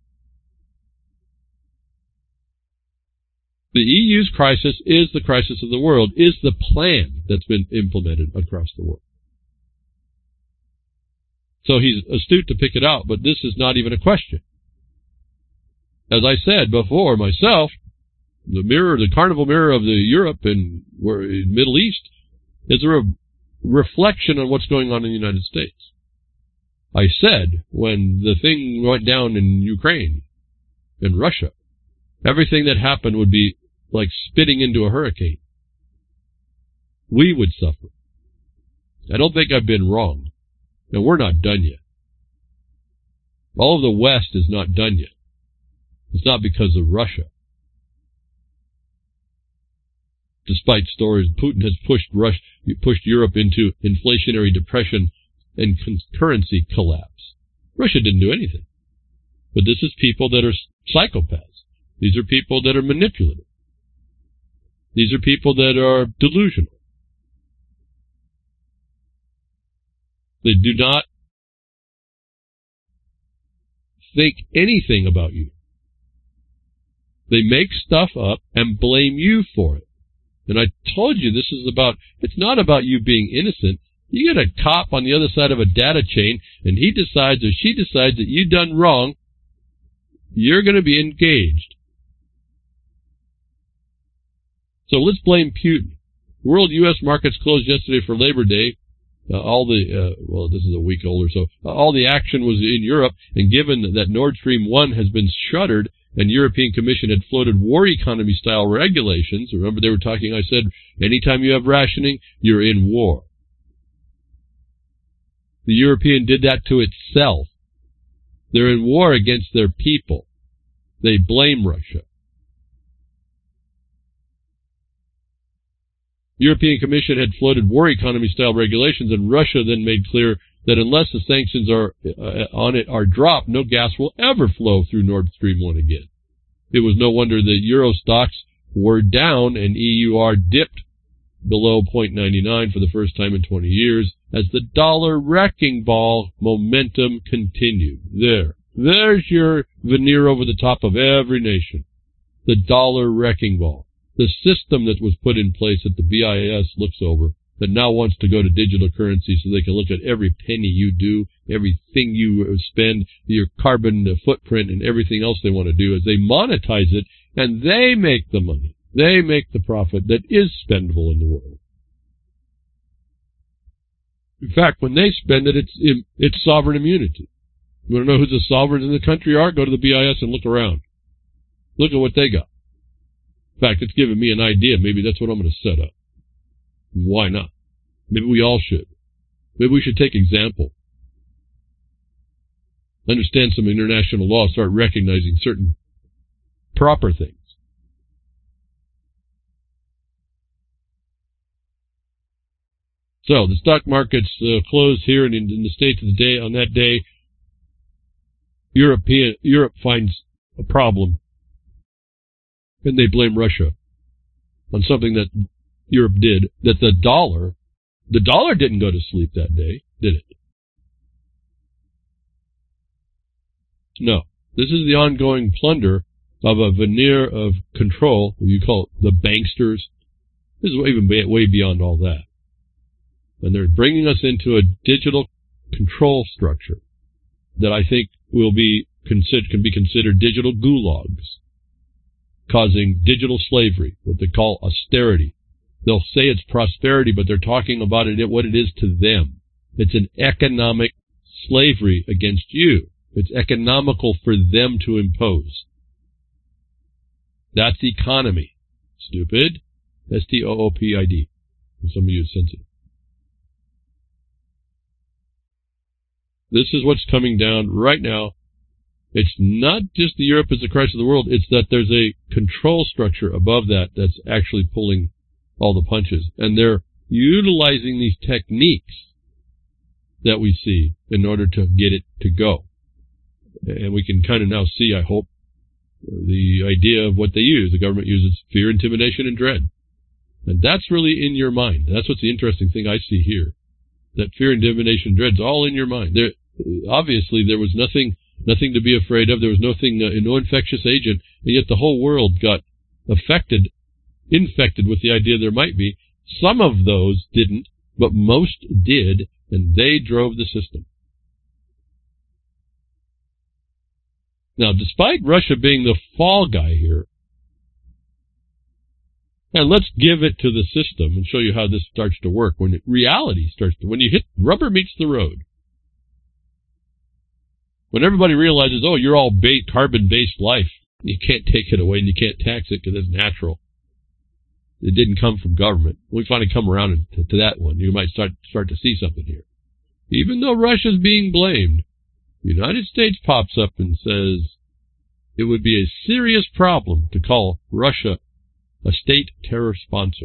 The E U's crisis is the crisis of the world, is the plan that's been implemented across the world. So he's astute to pick it out, but this is not even a question. As I said before myself, the mirror, the carnival mirror of the Europe and Middle East is a re- reflection on what's going on in the United States. I said when the thing went down in Ukraine and Russia, everything that happened would be like spitting into a hurricane. We would suffer. I don't think I've been wrong. And we're not done yet. All of the West is not done yet. It's not because of Russia. Despite stories, Putin has pushed Russia, pushed Europe into inflationary depression and currency collapse. Russia didn't do anything. But this is people that are psychopaths. These are people that are manipulative. These are people that are delusional. They do not think anything about you. They make stuff up and blame you for it. And I told you this is about, it's not about you being innocent. You get a cop on the other side of a data chain and he decides or she decides that you done wrong, you're going to be engaged. So let's blame Putin. World U S markets closed yesterday for Labor Day. Uh, all the, uh, well, this is a week old or so, uh, all the action was in Europe, and given that, that Nord Stream one has been shuttered and European Commission had floated war economy style regulations, remember they were talking, I said, anytime you have rationing, you're in war. The European did that to itself. They're in war against their people. They blame Russia. European Commission had floated war economy-style regulations, and Russia then made clear that unless the sanctions are uh, on it are dropped, no gas will ever flow through Nord Stream one again. It was no wonder that Euro stocks were down and E U R dipped below zero point nine nine for the first time in twenty years as the dollar wrecking ball momentum continued. There. There's your veneer over the top of every nation. The dollar wrecking ball. The system that was put in place that the B I S looks over, that now wants to go to digital currency so they can look at every penny you do, everything you spend, your carbon footprint, and everything else they want to do, is they monetize it, and they make the money. They make the profit that is spendable in the world. In fact, when they spend it, it's it's sovereign immunity. You want to know who the sovereigns in the country are? Go to the B I S and look around. Look at what they got. In fact, it's giving me an idea. Maybe that's what I'm going to set up. Why not? Maybe we all should. Maybe we should take example. Understand some international law, start recognizing certain proper things. So the stock markets uh, closed here and in, in the States of the day. On that day, European Europe finds a problem. And they blame Russia on something that Europe did, that the dollar, the dollar didn't go to sleep that day, did it? No. This is the ongoing plunder of a veneer of control, what you call it, the banksters. This is even way beyond all that. And they're bringing us into a digital control structure that I think will be considered, can be considered digital gulags, causing digital slavery, what they call austerity. They'll say it's prosperity, but they're talking about it, what it is to them. It's an economic slavery against you. It's economical for them to impose. That's economy. Stupid. S T O O P I D. Some of you are sensitive. This is what's coming down right now. It's not just the Europe is the crisis of the world. It's that there's a control structure above that that's actually pulling all the punches. And they're utilizing these techniques that we see in order to get it to go. And we can kind of now see, I hope, the idea of what they use. The government uses fear, intimidation, and dread. And that's really in your mind. That's what's the interesting thing I see here. That fear, intimidation, dread's all in your mind. There, obviously, there was nothing nothing to be afraid of. There was nothing, uh, no infectious agent, and yet the whole world got affected, infected with the idea there might be. Some of those didn't, but most did, and they drove the system. Now, despite Russia being the fall guy here, and let's give it to the system and show you how this starts to work when it, reality starts to, when you hit, rubber meets the road. When everybody realizes, oh, you're all bait, carbon-based life, you can't take it away and you can't tax it because it's natural. It didn't come from government. We finally come around to, to that one. You might start start to see something here. Even though Russia's being blamed, the United States pops up and says it would be a serious problem to call Russia a state terror sponsor.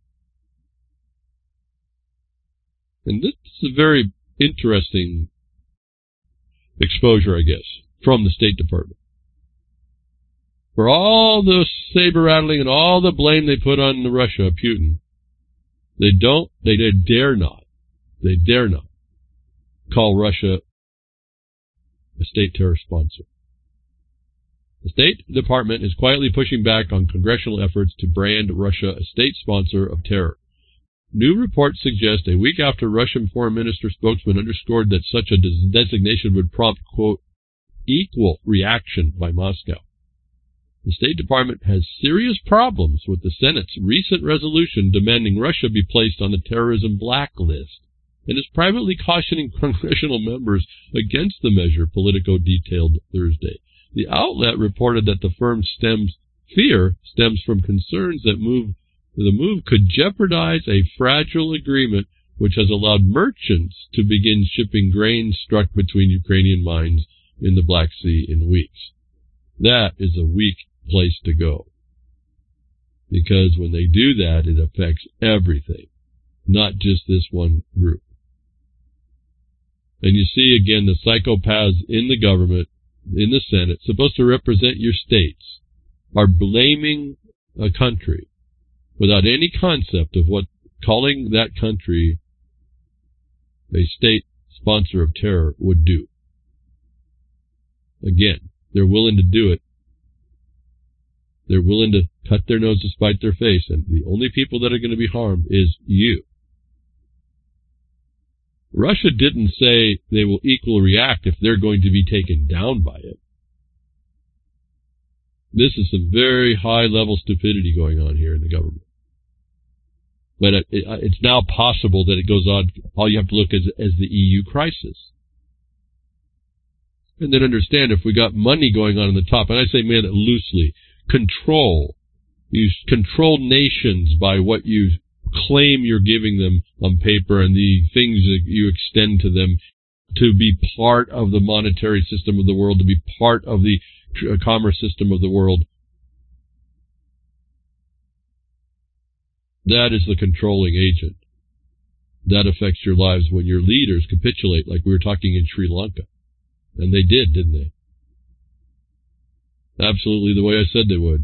And this is a very interesting exposure, I guess, from the State Department. For all the saber-rattling and all the blame they put on Russia, Putin, they don't, they, they dare not, they dare not call Russia a state terror sponsor. The State Department is quietly pushing back on congressional efforts to brand Russia a state sponsor of terror. New reports suggest a week after Russian Foreign Minister spokesman underscored that such a designation would prompt, quote, equal reaction by Moscow. The State Department has serious problems with the Senate's recent resolution demanding Russia be placed on the terrorism blacklist, and is privately cautioning congressional members against the measure, Politico detailed Thursday. The outlet reported that the firm's stems, fear stems from concerns that move, the move could jeopardize a fragile agreement which has allowed merchants to begin shipping grain struck between Ukrainian mines in the Black Sea in weeks. That is a weak place to go. Because when they do that, it affects everything, not just this one group. And you see again the psychopaths in the government, in the Senate, supposed to represent your states, are blaming a country without any concept of what calling that country a state sponsor of terror would do. Again, they're willing to do it. They're willing to cut their nose to spite their face, and the only people that are going to be harmed is you. Russia didn't say they will equally react if they're going to be taken down by it. This is some very high-level stupidity going on here in the government. But it, it, it's now possible that it goes on. All you have to look at as the E U crisis. And then understand if we got money going on in the top, and I say, man, loosely, control. You control nations by what you claim you're giving them on paper and the things that you extend to them to be part of the monetary system of the world, to be part of the uh, commerce system of the world. That is the controlling agent. That affects your lives when your leaders capitulate, like we were talking in Sri Lanka. And they did, didn't they? Absolutely the way I said they would.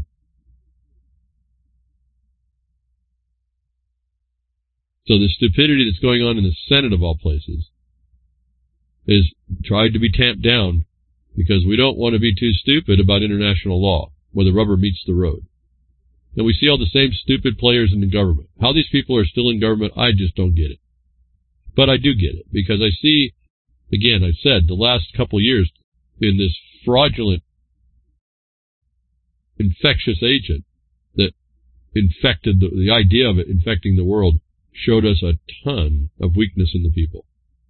So the stupidity that's going on in the Senate of all places is tried to be tamped down because we don't want to be too stupid about international law where the rubber meets the road. And we see all the same stupid players in the government. How these people are still in government, I just don't get it. But I do get it because I see, again, I've said the last couple of years in this fraudulent infectious agent that infected the, the idea of it infecting the world showed us a ton of weakness in the people.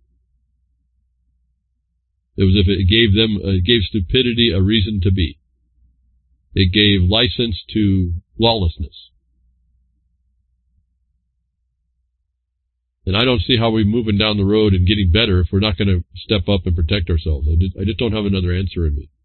It was as if it gave them, uh, it gave stupidity a reason to be. It gave license to lawlessness. And I don't see how we're moving down the road and getting better if we're not going to step up and protect ourselves. I just, I just don't have another answer in me.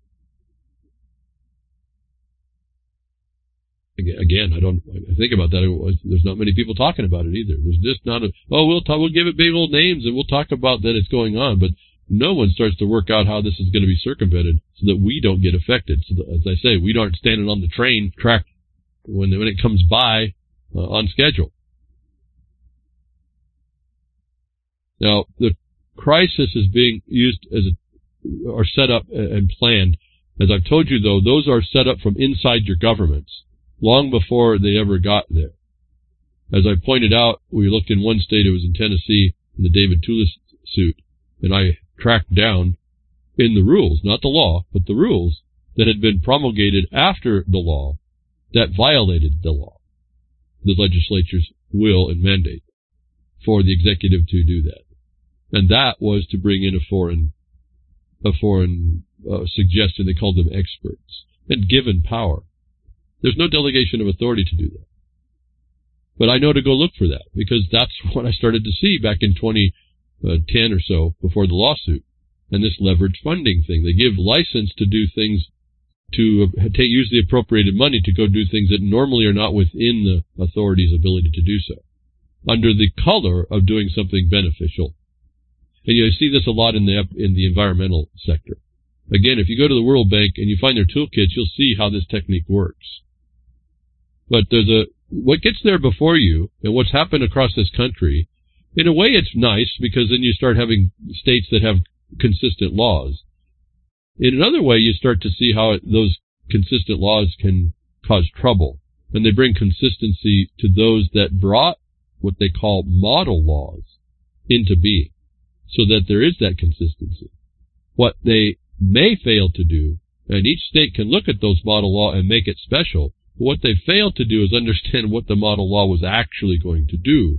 Again, I don't. I think about that. There's not many people talking about it either. There's just not a. Oh, we'll talk. We'll give it big old names and we'll talk about that it's going on. But no one starts to work out how this is going to be circumvented so that we don't get affected. So that, as I say, we aren't standing on the train track when, when it comes by uh, on schedule. Now, the crisis is being used as a, or set up and planned. As I've told you, though, those are set up from inside your governments long before they ever got there. As I pointed out, we looked in one state, it was in Tennessee, in the David Toulis suit, and I tracked down in the rules, not the law, but the rules that had been promulgated after the law that violated the law, the legislature's will and mandate for the executive to do that. And that was to bring in a foreign, a foreign uh, suggestion. They called them experts and given power. There's no delegation of authority to do that. But I know to go look for that because that's what I started to see back in twenty ten or so before the lawsuit. And this leverage funding thing. They give license to do things, to uh, take, use the appropriated money to go do things that normally are not within the authority's ability to do so, under the color of doing something beneficial. And you see this a lot in the in the environmental sector. Again, if you go to the World Bank and you find their toolkits, you'll see how this technique works. But there's a what gets there before you, and what's happened across this country, in a way it's nice because then you start having states that have consistent laws. In another way, you start to see how it, those consistent laws can cause trouble. And they bring consistency to those that brought what they call model laws into being, so that there is that consistency. What they may fail to do, and each state can look at those model law and make it special, but what they failed to do is understand what the model law was actually going to do.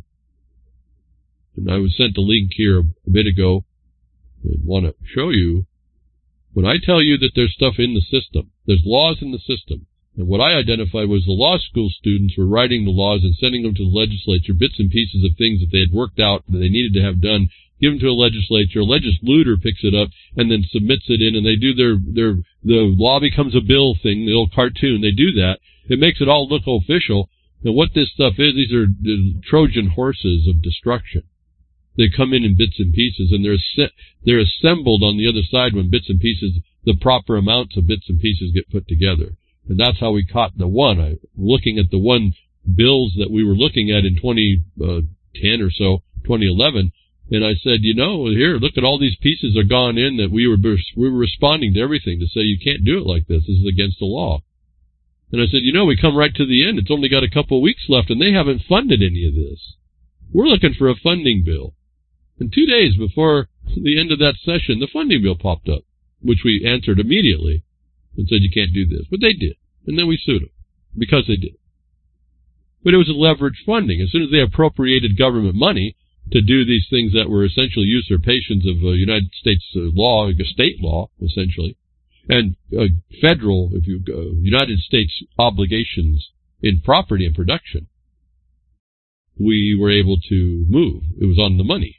And I was sent a link here a bit ago and want to show you. When I tell you that there's stuff in the system, there's laws in the system, and what I identified was the law school students were writing the laws and sending them to the legislature, bits and pieces of things that they had worked out that they needed to have done, given to a legislature. A legislator picks it up and then submits it in, and they do their, their, the law becomes a bill thing, the old cartoon. They do that. It makes it all look official. And what this stuff is, these are the Trojan horses of destruction. They come in in bits and pieces, and they're they're assembled on the other side when bits and pieces, the proper amounts of bits and pieces get put together. And that's how we caught the one. I looking at the one bills that we were looking at in twenty ten or so, twenty eleven, and I said, you know, here, look at all these pieces are gone in that we were we were responding to everything to say you can't do it like this. This is against the law. And I said, you know, we come right to the end. It's only got a couple of weeks left, and they haven't funded any of this. We're looking for a funding bill. And two days before the end of that session, the funding bill popped up, which we answered immediately and said, you can't do this. But they did. And then we sued them because they did. But it was a leveraged funding. As soon as they appropriated government money to do these things that were essentially usurpations of uh, United States uh, law, like a state law, essentially, and uh, federal, if you uh, United States obligations in property and production, we were able to move. It was on the money.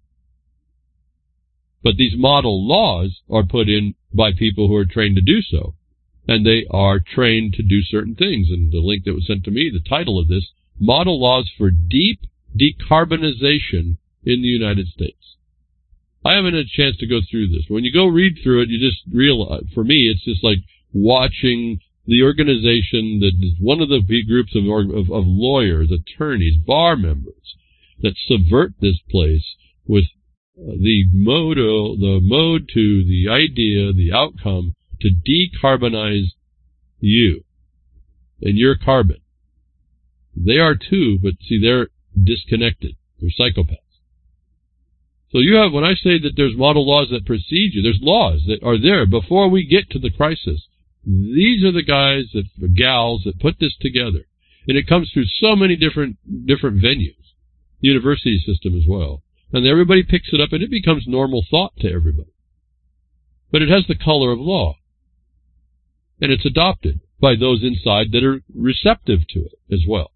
But these model laws are put in by people who are trained to do so. And they are trained to do certain things. And the link that was sent to me, the title of this, Model Laws for Deep Decarbonization in the United States. I haven't had a chance to go through this. When you go read through it, you just realize, for me, it's just like watching the organization that is one of the groups of, of, of lawyers, attorneys, bar members that subvert this place with the mode, the mode to the idea, the outcome to decarbonize you and your carbon. They are too, but see, they're disconnected. They're psychopaths. So you have, when I say that there's model laws that precede you, there's laws that are there before we get to the crisis. These are the guys, that, the gals that put this together. And it comes through so many different, different venues. The university system as well. And everybody picks it up and it becomes normal thought to everybody. But it has the color of law. And it's adopted by those inside that are receptive to it as well.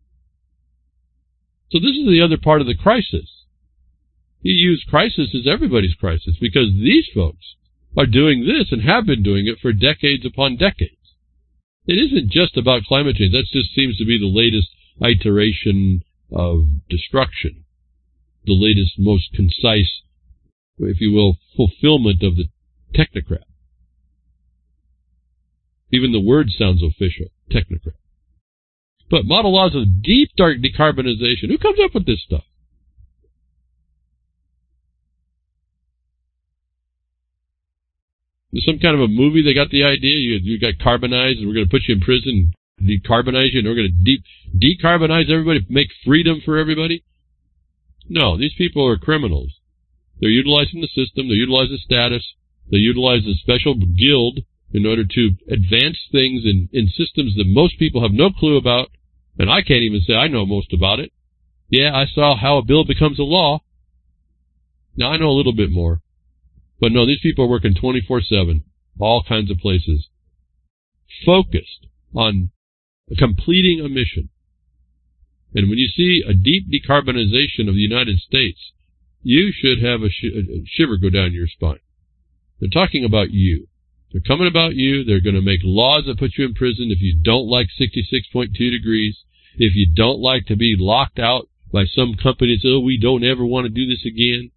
So this is the other part of the crisis. You use crisis as everybody's crisis because these folks are doing this and have been doing it for decades upon decades. It isn't just about climate change. That just seems to be the latest iteration of destruction, the latest, most concise if you will, fulfillment of the technocrat. Even the word sounds official, technocrat. But model laws of deep, dark decarbonization. Who comes up with this stuff? There's some kind of a movie. They got the idea. You, you got carbonized, and we're going to put you in prison, decarbonize you, and we're going to de decarbonize everybody, make freedom for everybody. No, these people are criminals. They're utilizing the system. They utilize the status. They utilize the special guild in order to advance things in, in systems that most people have no clue about. And I can't even say I know most about it. Yeah, I saw how a bill becomes a law. Now, I know a little bit more. But no, these people are working twenty-four seven, all kinds of places, focused on completing a mission. And when you see a deep decarbonization of the United States, you should have a, sh a shiver go down your spine. They're talking about you. They're coming about you. They're going to make laws that put you in prison if you don't like sixty-six point two degrees, if you don't like to be locked out by some company that says, oh, we don't ever want to do this again.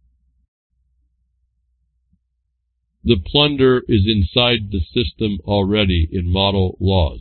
The plunder is inside the system already in model laws.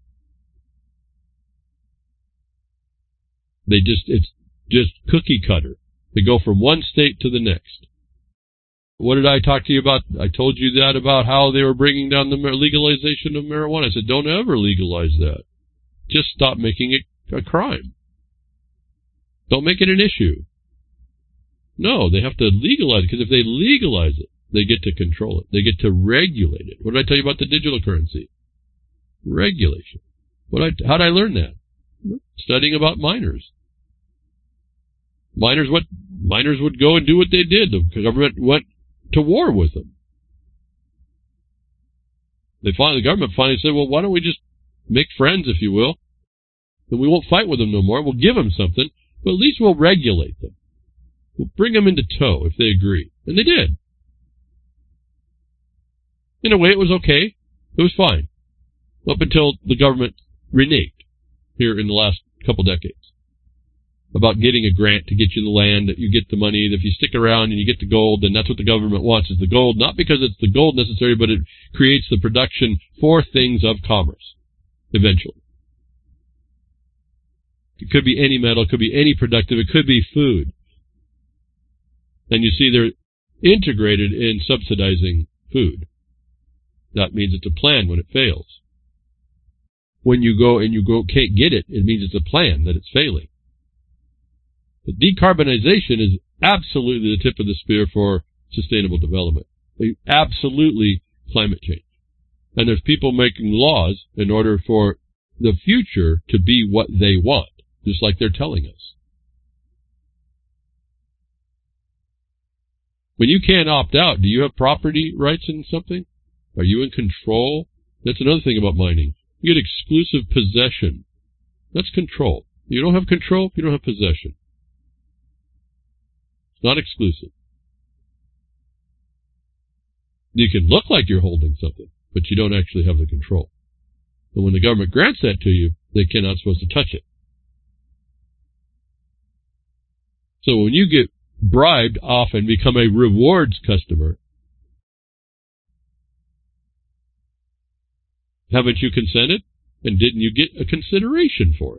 They just, it's just cookie cutter. They go from one state to the next. What did I talk to you about? I told you that about how they were bringing down the legalization of marijuana. I said, don't ever legalize that. Just stop making it a crime. Don't make it an issue. No, they have to legalize it, because if they legalize it, they get to control it. They get to regulate it. What did I tell you about the digital currency? Regulation. What I, how did I learn that? Studying about miners. Miners, what miners would go and do what they did. The government went to war with them. They finally, the government finally said, well, why don't we just make friends, if you will, and we won't fight with them no more. We'll give them something, but at least we'll regulate them. We'll bring them into tow if they agree. And they did. In a way, it was okay. It was fine. Up until the government reneged here in the last couple decades about getting a grant to get you the land, that you get the money, that if you stick around and you get the gold, then that's what the government wants, is the gold, not because it's the gold necessarily, but it creates the production for things of commerce, eventually. It could be any metal, it could be any productive, it could be food. And you see they're integrated in subsidizing food. That means it's a plan when it fails. When you go and you go can't get it, it means it's a plan that it's failing. But decarbonization is absolutely the tip of the spear for sustainable development. Absolutely climate change. And there's people making laws in order for the future to be what they want, just like they're telling us. When you can't opt out, do you have property rights in something? Are you in control? That's another thing about mining. You get exclusive possession. That's control. You don't have control, you don't have possession. It's not exclusive. You can look like you're holding something, but you don't actually have the control. And when the government grants that to you, they cannot supposed to touch it. So when you get bribed off and become a rewards customer, haven't you consented? And didn't you get a consideration for it?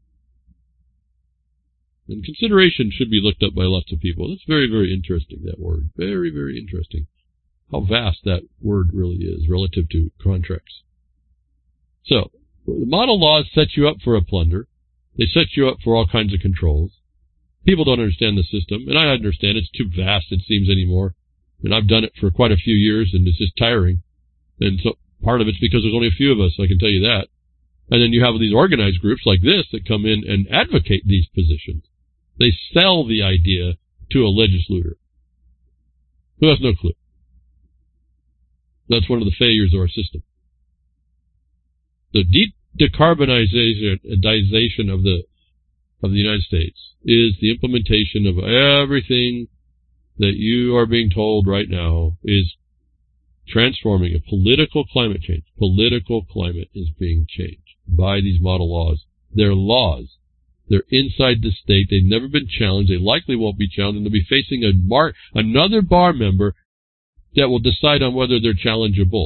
And consideration should be looked up by lots of people. That's very, very interesting, that word. Very, very interesting. How vast that word really is relative to contracts. So, the model laws set you up for a plunder. They set you up for all kinds of controls. People don't understand the system, and I understand it's too vast, it seems, anymore. And I've done it for quite a few years, and it's just tiring. And so part of it's because there's only a few of us, I can tell you that. And then you have these organized groups like this that come in and advocate these positions. They sell the idea to a legislator who has no clue. That's one of the failures of our system. The deep decarbonization of the of the United States is the implementation of everything that you are being told right now is transforming a political climate change. Political climate is being changed by these model laws. They're laws. They're inside the state. They've never been challenged. They likely won't be challenged, and they'll be facing a bar, another bar member that will decide on whether they're challengeable.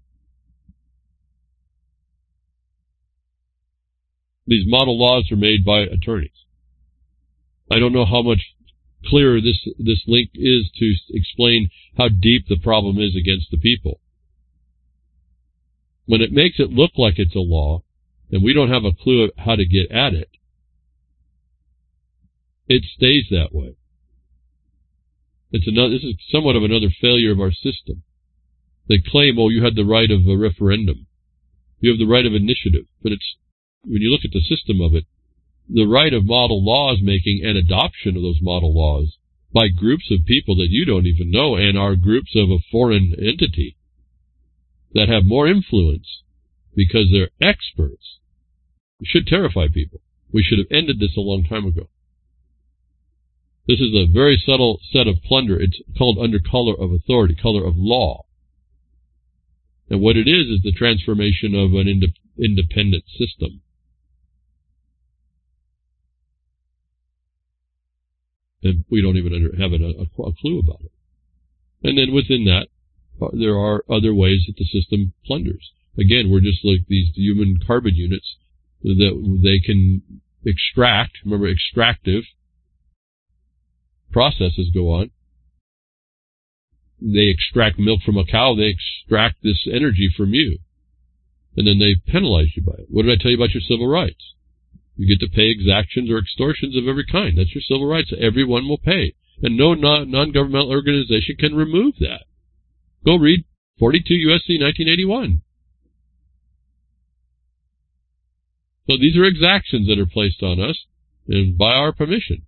These model laws are made by attorneys. I don't know how much clearer this, this link is to explain how deep the problem is against the people. When it makes it look like it's a law, and we don't have a clue how to get at it, it stays that way. It's another, this is somewhat of another failure of our system. They claim, oh, you had the right of a referendum. You have the right of initiative. But it's, when you look at the system of it, the right of model laws making and adoption of those model laws by groups of people that you don't even know and are groups of a foreign entity that have more influence because they're experts, it should terrify people. We should have ended this a long time ago. This is a very subtle set of plunder. It's called under color of authority, color of law. And what it is is the transformation of an ind- independent system. And we don't even under, have a, a, a clue about it. And then within that, uh, there are other ways that the system plunders. Again, we're just like these human carbon units that they can extract. Remember, extractive processes go on. They extract milk from a cow. They extract this energy from you. And then they penalize you by it. What did I tell you about your civil rights? You get to pay exactions or extortions of every kind. That's your civil rights. Everyone will pay. And no non-governmental organization can remove that. Go read forty-two U S C nineteen eighty-one. So these are exactions that are placed on us and by our permission.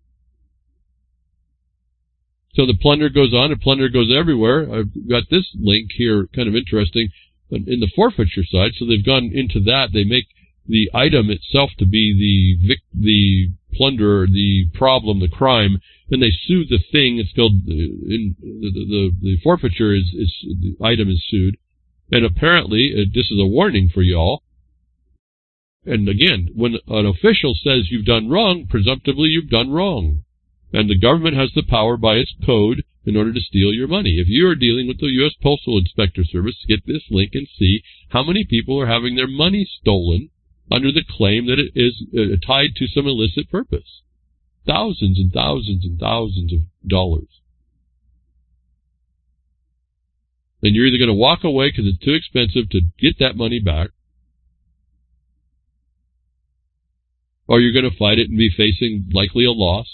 So the plunder goes on, and plunder goes everywhere. I've got this link here, kind of interesting, in the forfeiture side. So they've gone into that. They make the item itself to be the vic- the plunderer, the problem, the crime, and they sue the thing. It's called in the the, the forfeiture is, is the item is sued, and apparently uh, this is a warning for y'all. And again, when an official says you've done wrong, presumptively you've done wrong. And the government has the power by its code in order to steal your money. If you are dealing with the U S Postal Inspector Service, get this link and see how many people are having their money stolen under the claim that it is uh, tied to some illicit purpose. Thousands and thousands and thousands of dollars. And you're either going to walk away because it's too expensive to get that money back, or you're going to fight it and be facing likely a loss.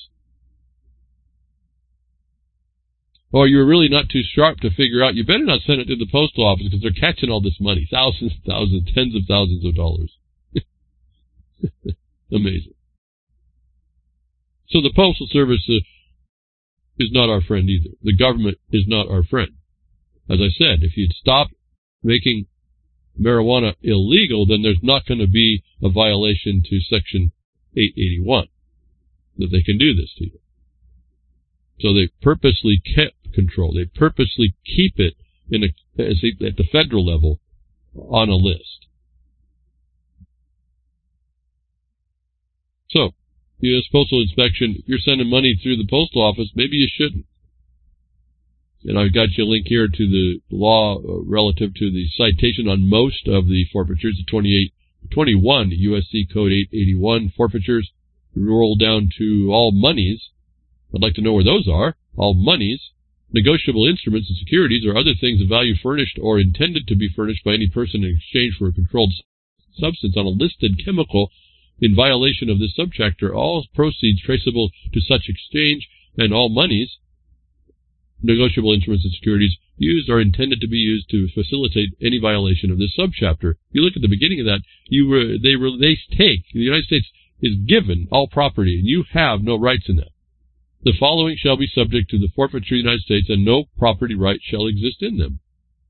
Or you're really not too sharp to figure out, you better not send it to the postal office because they're catching all this money. Thousands, thousands, tens of thousands of dollars. Amazing. So the Postal Service uh, is not our friend either. The government is not our friend. As I said, if you'd stop making marijuana illegal, then there's not going to be a violation to Section eight eighty-one, that they can do this to you. So they purposely kept control. They purposely keep it in a, as a, at the federal level on a list. So, U S Postal Inspection, if you're sending money through the postal office, maybe you shouldn't. And I've got you a link here to the law uh, relative to the citation on most of the forfeitures, the twenty-eight, twenty-one U S C Code eight eighty-one forfeitures, roll down to all monies. I'd like to know where those are. All monies, negotiable instruments and securities, or other things of value furnished or intended to be furnished by any person in exchange for a controlled substance on a listed chemical in violation of this subchapter, all proceeds traceable to such exchange, and all monies, negotiable instruments and securities used or intended to be used to facilitate any violation of this subchapter. If you look at the beginning of that, you re, they, re, they take, the United States is given all property, and you have no rights in that. The following shall be subject to the forfeiture of the United States, and no property right shall exist in them.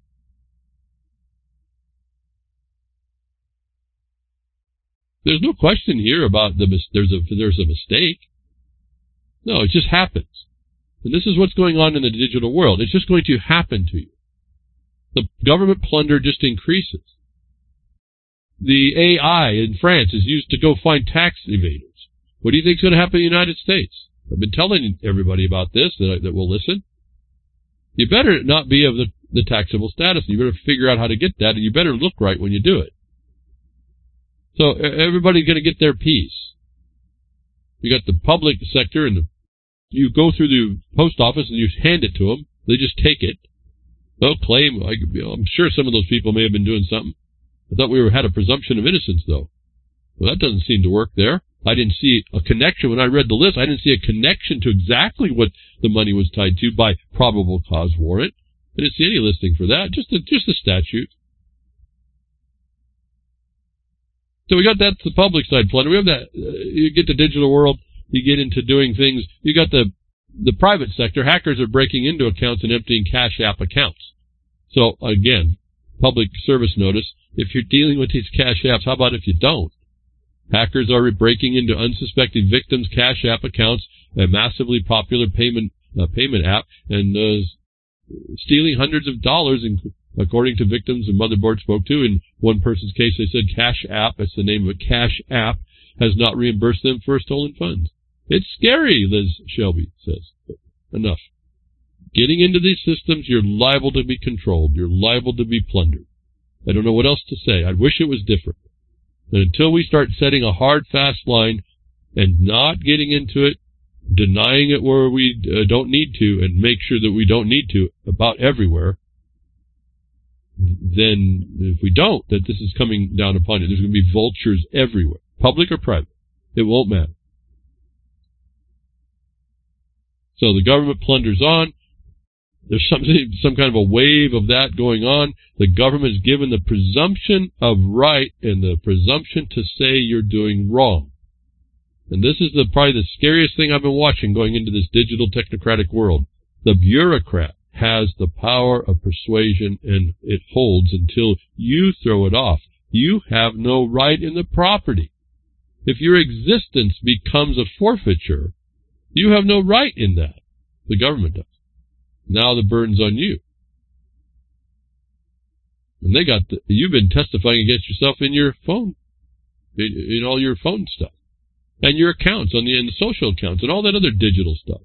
There's no question here about the mis- there's a there's a mistake. No, it just happens. And this is what's going on in the digital world. It's just going to happen to you. The government plunder just increases. The A I in France is used to go find tax evaders. What do you think is going to happen in the United States? I've been telling everybody about this that, that will listen. You better not be of the, the taxable status. You better figure out how to get that, and you better look right when you do it. So everybody's going to get their piece. You got the public sector, and the, you go through the post office and you hand it to them. They just take it. They'll claim. I, you know, I'm sure some of those people may have been doing something. I thought we were, had a presumption of innocence, though. Well, that doesn't seem to work there. I didn't see a connection. When I read the list, I didn't see a connection to exactly what the money was tied to by probable cause warrant. I didn't see any listing for that, just a, just a statute. So we got that to the public side plunder. We have that. Uh, you get the digital world, you get into doing things. You got the the private sector. Hackers are breaking into accounts and emptying Cash App accounts. So again, public service notice. If you're dealing with these Cash Apps, how about if you don't? Hackers are breaking into unsuspecting victims' Cash App accounts, a massively popular payment uh, payment app, and uh, stealing hundreds of dollars, in, according to victims the motherboard spoke to. In one person's case, they said Cash App, that's the name of it, Cash App, has not reimbursed them for stolen funds. It's scary, Liz Shelby says. Enough. Getting into these systems, you're liable to be controlled. You're liable to be plundered. I don't know what else to say. I wish it was different. And until we start setting a hard, fast line and not getting into it, denying it where we uh, don't need to, and make sure that we don't need to about everywhere, then if we don't, that this is coming down upon you. There's going to be vultures everywhere, public or private. It won't matter. So the government plunders on. There's something, some kind of a wave of that going on. The government is given the presumption of right and the presumption to say you're doing wrong. And this is the, probably the scariest thing I've been watching going into this digital technocratic world. The bureaucrat has the power of persuasion, and it holds until you throw it off. You have no right in the property. If your existence becomes a forfeiture, you have no right in that. The government does. Now the burden's on you. And they got the, you've been testifying against yourself in your phone, in, in all your phone stuff, and your accounts on the, in the social accounts and all that other digital stuff.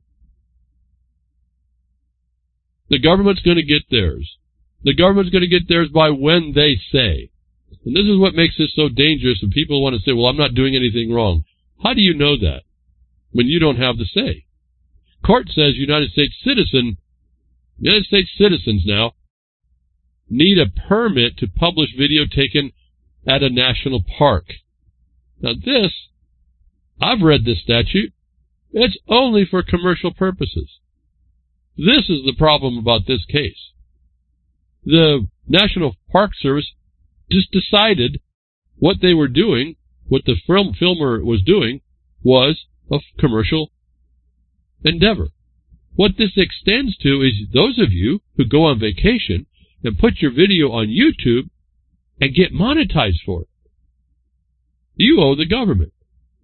The government's going to get theirs. The government's going to get theirs by when they say. And this is what makes this so dangerous. And people want to say, well, I'm not doing anything wrong. How do you know that when you don't have the say? Court says United States citizen, United States citizens now need a permit to publish video taken at a national park. Now this, I've read this statute. It's only for commercial purposes. This is the problem about this case. The National Park Service just decided what they were doing, what the film filmer was doing, was a commercial endeavor. What this extends to is those of you who go on vacation and put your video on YouTube and get monetized for it. You owe the government.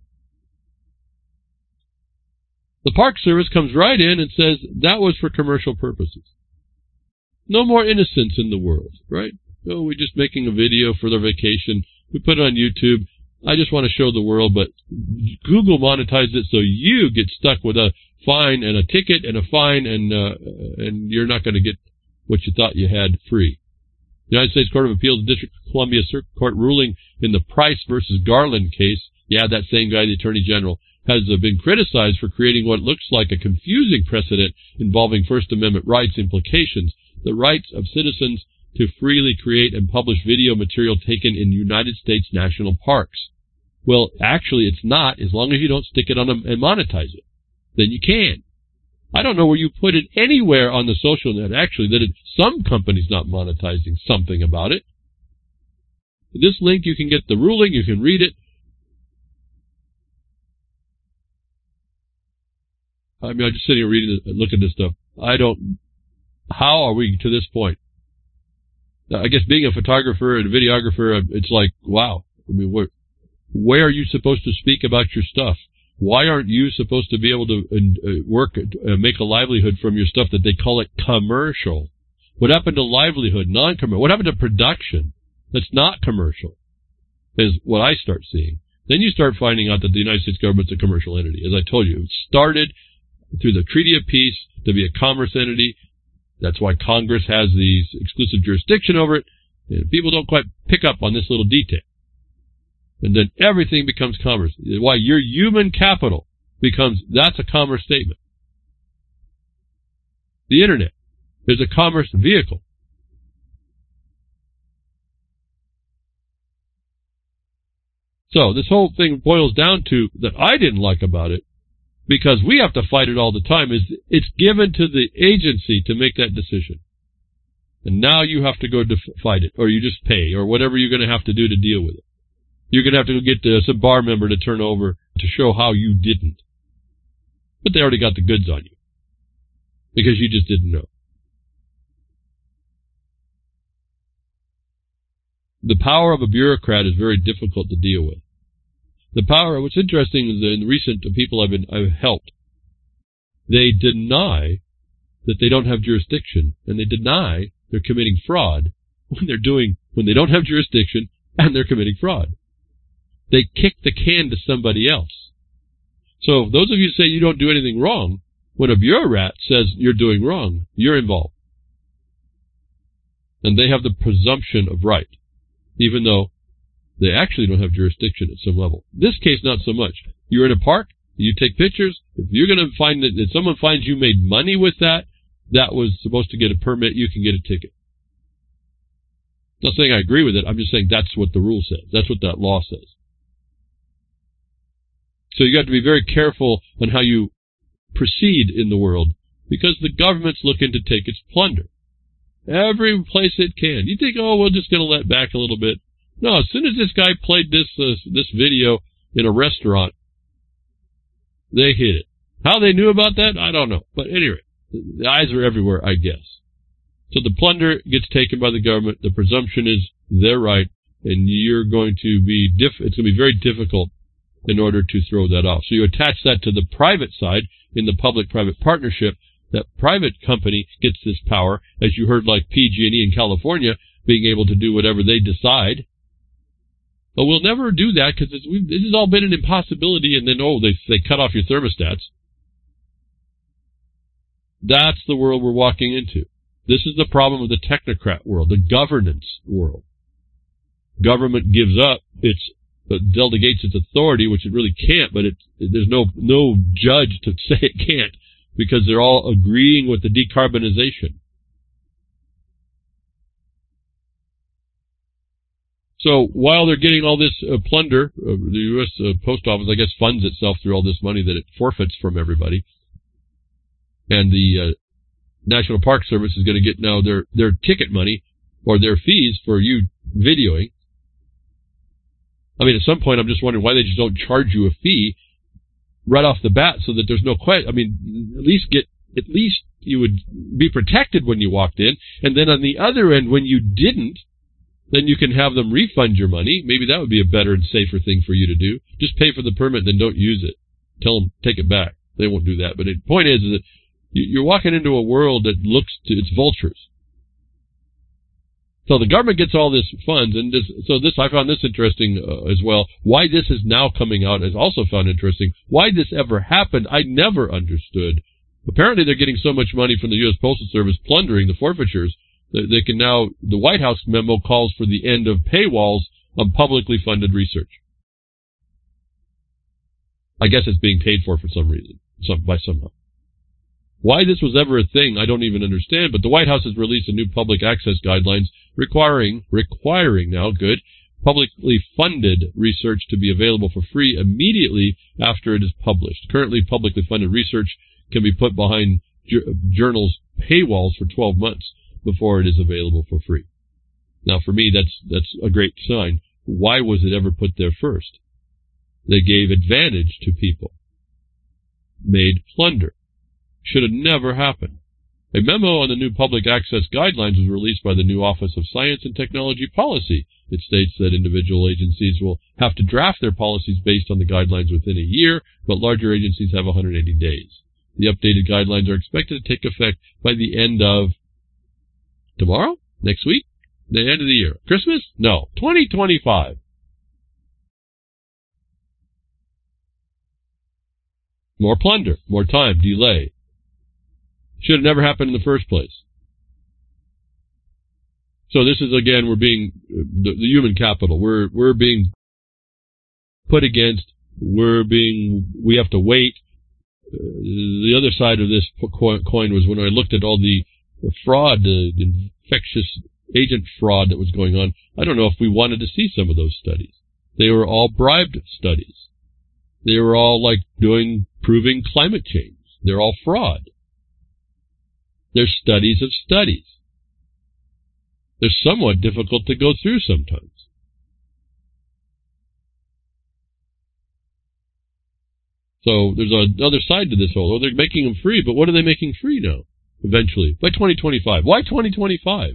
The Park Service comes right in and says that was for commercial purposes. No more innocence in the world, right? No, we're just making a video for their vacation. We put it on YouTube. I just want to show the world, but Google monetized it so you get stuck with a fine and a ticket and a fine, and uh, and you're not going to get what you thought you had free. The United States Court of Appeals, District of Columbia Circuit Court ruling in the Price versus Garland case, yeah, that same guy, the Attorney General, has uh, been criticized for creating what looks like a confusing precedent involving First Amendment rights implications, the rights of citizens to freely create and publish video material taken in United States national parks. Well, actually, it's not, as long as you don't stick it on them and monetize it. Then you can. I don't know where you put it anywhere on the social net, actually, that it, some company's not monetizing something about it. This link, you can get the ruling, you can read it. I mean, I'm just sitting here reading it, looking at this stuff. I don't, how are we to this point? I guess being a photographer and a videographer, it's like, wow. I mean, where, where are you supposed to speak about your stuff? Why aren't you supposed to be able to uh, work, uh, make a livelihood from your stuff that they call it commercial? What happened to livelihood, non-commercial? What happened to production that's not commercial is what I start seeing. then you start finding out that the United States government's a commercial entity. As I told you, it started through the Treaty of Peace to be a commerce entity. That's why Congress has the exclusive jurisdiction over it. And people don't quite pick up on this little detail. And then everything becomes commerce. Why your human capital becomes, that's a commerce statement. The internet is a commerce vehicle. So this whole thing boils down to, that I didn't like about it, because we have to fight it all the time, is it's given to the agency to make that decision. And now you have to go to fight it, or you just pay, or whatever you're going to have to do to deal with it. You're going to have to go get the, some bar member to turn over to show how you didn't. But they already got the goods on you, because you just didn't know. The power of a bureaucrat is very difficult to deal with. The power, what's interesting is that in recent people I've been, I've helped, they deny that they don't have jurisdiction, and they deny they're committing fraud when they're doing, when they don't have jurisdiction and they're committing fraud. They kick the can to somebody else. So those of you who say you don't do anything wrong, when a bureaucrat says you're doing wrong, you're involved. And they have the presumption of right, even though they actually don't have jurisdiction at some level. This case, not so much. You're in a park, you take pictures. If you're going to find that, if someone finds you made money with that, that was supposed to get a permit, you can get a ticket. I'm not saying I agree with it. I'm just saying that's what the rule says. That's what that law says. So you have to be very careful on how you proceed in the world, because the government's looking to take its plunder. Every place it can. You think, oh, we're just going to let back a little bit. No, as soon as this guy played this uh, this video in a restaurant, they hit it. How they knew about that, I don't know. But anyway, the eyes are everywhere, I guess. So the plunder gets taken by the government. The presumption is they're right, and you're going to be diff. It's going to be very difficult in order to throw that off. So you attach that to the private side in the public-private partnership. That private company gets this power, as you heard, like P G and E in California, being able to do whatever they decide. But we'll never do that because this has all been an impossibility, and then, oh, they, they cut off your thermostats. That's the world we're walking into. This is the problem of the technocrat world, the governance world. Government gives up its, uh, delegates its authority, which it really can't, but it, there's no, no judge to say it can't, because they're all agreeing with the decarbonization. So while they're getting all this uh, plunder, uh, the U S Uh, Post Office, I guess, funds itself through all this money that it forfeits from everybody. And the uh, National Park Service is going to get now their, their ticket money or their fees for you videoing. I mean, at some point, I'm just wondering why they just don't charge you a fee right off the bat so that there's no question. I mean, at least get, at least you would be protected when you walked in. And then on the other end, when you didn't, then you can have them refund your money. Maybe that would be a better and safer thing for you to do. Just pay for the permit, then don't use it. Tell them, take it back. They won't do that. But the point is, is that you're walking into a world that looks to its vultures. So the government gets all this funds, and this, so this, I found this interesting uh, as well. Why this is now coming out is also found interesting. Why this ever happened, I never understood. Apparently they're getting so much money from the U S Postal Service plundering the forfeitures that they can now, the White House memo calls for the end of paywalls on publicly funded research. I guess it's being paid for for some reason, some, by somehow. Why this was ever a thing, I don't even understand, but the White House has released a new public access guidelines requiring, requiring now, good, publicly funded research to be available for free immediately after it is published. Currently, publicly funded research can be put behind ju- journals' paywalls for twelve months before it is available for free. Now, for me, that's that's a great sign. Why was it ever put there first? They gave advantage to people, made plunder. Should have never happened. A memo on the new public access guidelines was released by the new Office of Science and Technology Policy. It states that individual agencies will have to draft their policies based on the guidelines within a year, but larger agencies have one hundred eighty days. The updated guidelines are expected to take effect by the end of tomorrow? Next week? The end of the year. Christmas? No. twenty twenty-five. More plunder, more time, delay. Should have never happened in the first place. So this is, again, we're being, the, the human capital, we're, we're being put against, we're being, we have to wait. Uh, the other side of this coin was when I looked at all the, the fraud, the infectious agent fraud that was going on. I don't know if we wanted to see some of those studies. They were all bribed studies. They were all like doing, proving climate change. They're all fraud. They're studies of studies. They're somewhat difficult to go through sometimes. So there's another side to this whole, oh, they're making them free, but what are they making free now? Eventually, by twenty twenty-five. Why twenty twenty-five?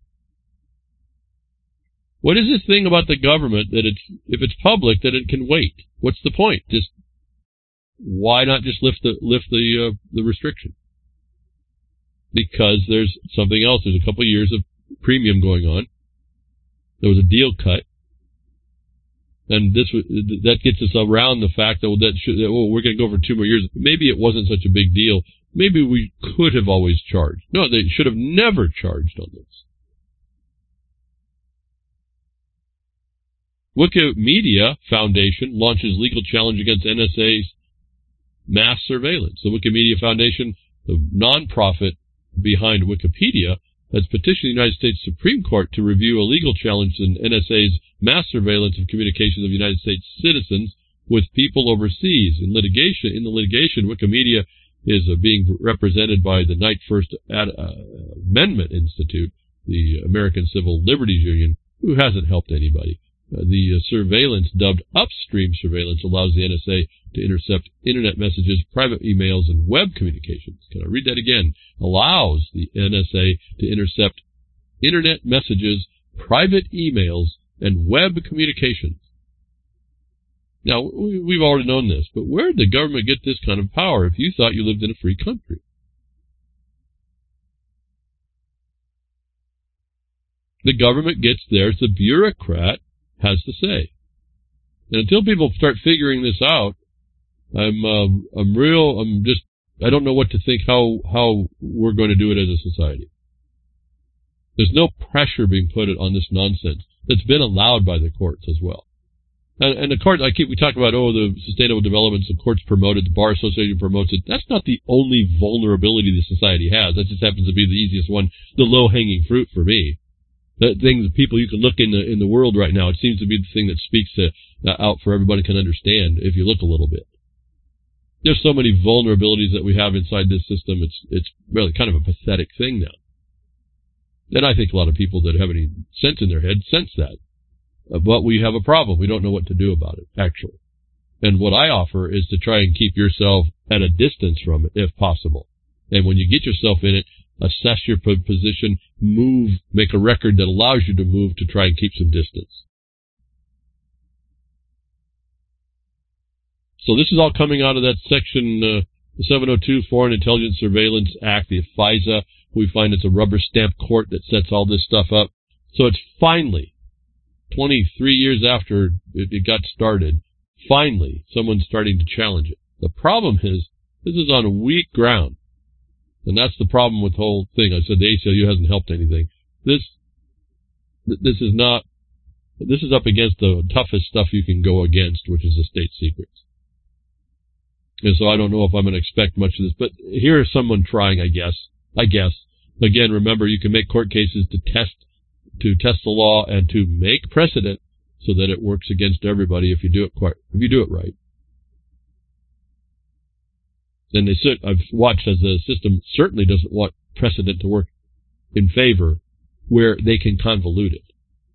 What is this thing about the government that it's, if it's public, that it can wait? What's the point? Just, why not just lift the, lift the, uh, the restriction? Because there's something else. There's a couple of years of premium going on. There was a deal cut. And this that gets us around the fact that, well, that should, that, well, we're going to go for two more years. Maybe it wasn't such a big deal. Maybe we could have always charged. No, they should have never charged on this. Wikimedia Foundation launches legal challenge against N S A's mass surveillance. The Wikimedia Foundation, the nonprofit behind Wikipedia, has petitioned the United States Supreme Court to review a legal challenge in N S A's mass surveillance of communications of United States citizens with people overseas. In litigation, in the litigation, Wikimedia is uh, being represented by the Knight First Ad, uh, Amendment Institute, the American Civil Liberties Union, who hasn't helped anybody. Uh, the uh, surveillance, dubbed upstream surveillance, allows the N S A to intercept internet messages, private emails, and web communications. Can I read that again? Allows the N S A to intercept internet messages, private emails, and web communications. Now, we've already known this, but where did the government get this kind of power if you thought you lived in a free country? The government gets theirs. The bureaucrat has to say. And until people start figuring this out, I'm um, I'm real, I'm just, I don't know what to think how, how we're going to do it as a society. There's no pressure being put on this nonsense that's been allowed by the courts as well. And, and the court, I keep, we talk about, oh, the sustainable developments, the courts promote it, the Bar Association promotes it. That's not the only vulnerability the society has. That just happens to be the easiest one, the low-hanging fruit for me. The things, people you can look in the in the world right now, it seems to be the thing that speaks to, uh, out for everybody can understand if you look a little bit. There's so many vulnerabilities that we have inside this system. It's it's really kind of a pathetic thing now. And I think a lot of people that have any sense in their head sense that. Uh, but we have a problem. We don't know what to do about it, actually. And what I offer is to try and keep yourself at a distance from it, if possible. And when you get yourself in it, assess your position, move, make a record that allows you to move to try and keep some distance. So this is all coming out of that section, uh, the seven oh two Foreign Intelligence Surveillance Act, the FISA. We find it's a rubber stamp court that sets all this stuff up. So it's finally, twenty-three years after it, it got started, finally someone's starting to challenge it. The problem is, this is on weak ground. And that's the problem with the whole thing. I said the A C L U hasn't helped anything. This, this is not, this is up against the toughest stuff you can go against, which is the state secrets. And so I don't know if I'm going to expect much of this, but here's someone trying, I guess. I guess. Again, remember, you can make court cases to test, to test the law and to make precedent so that it works against everybody if you do it quite, if you do it right. And they sit, I've watched as the system certainly doesn't want precedent to work in favor where they can convolute it.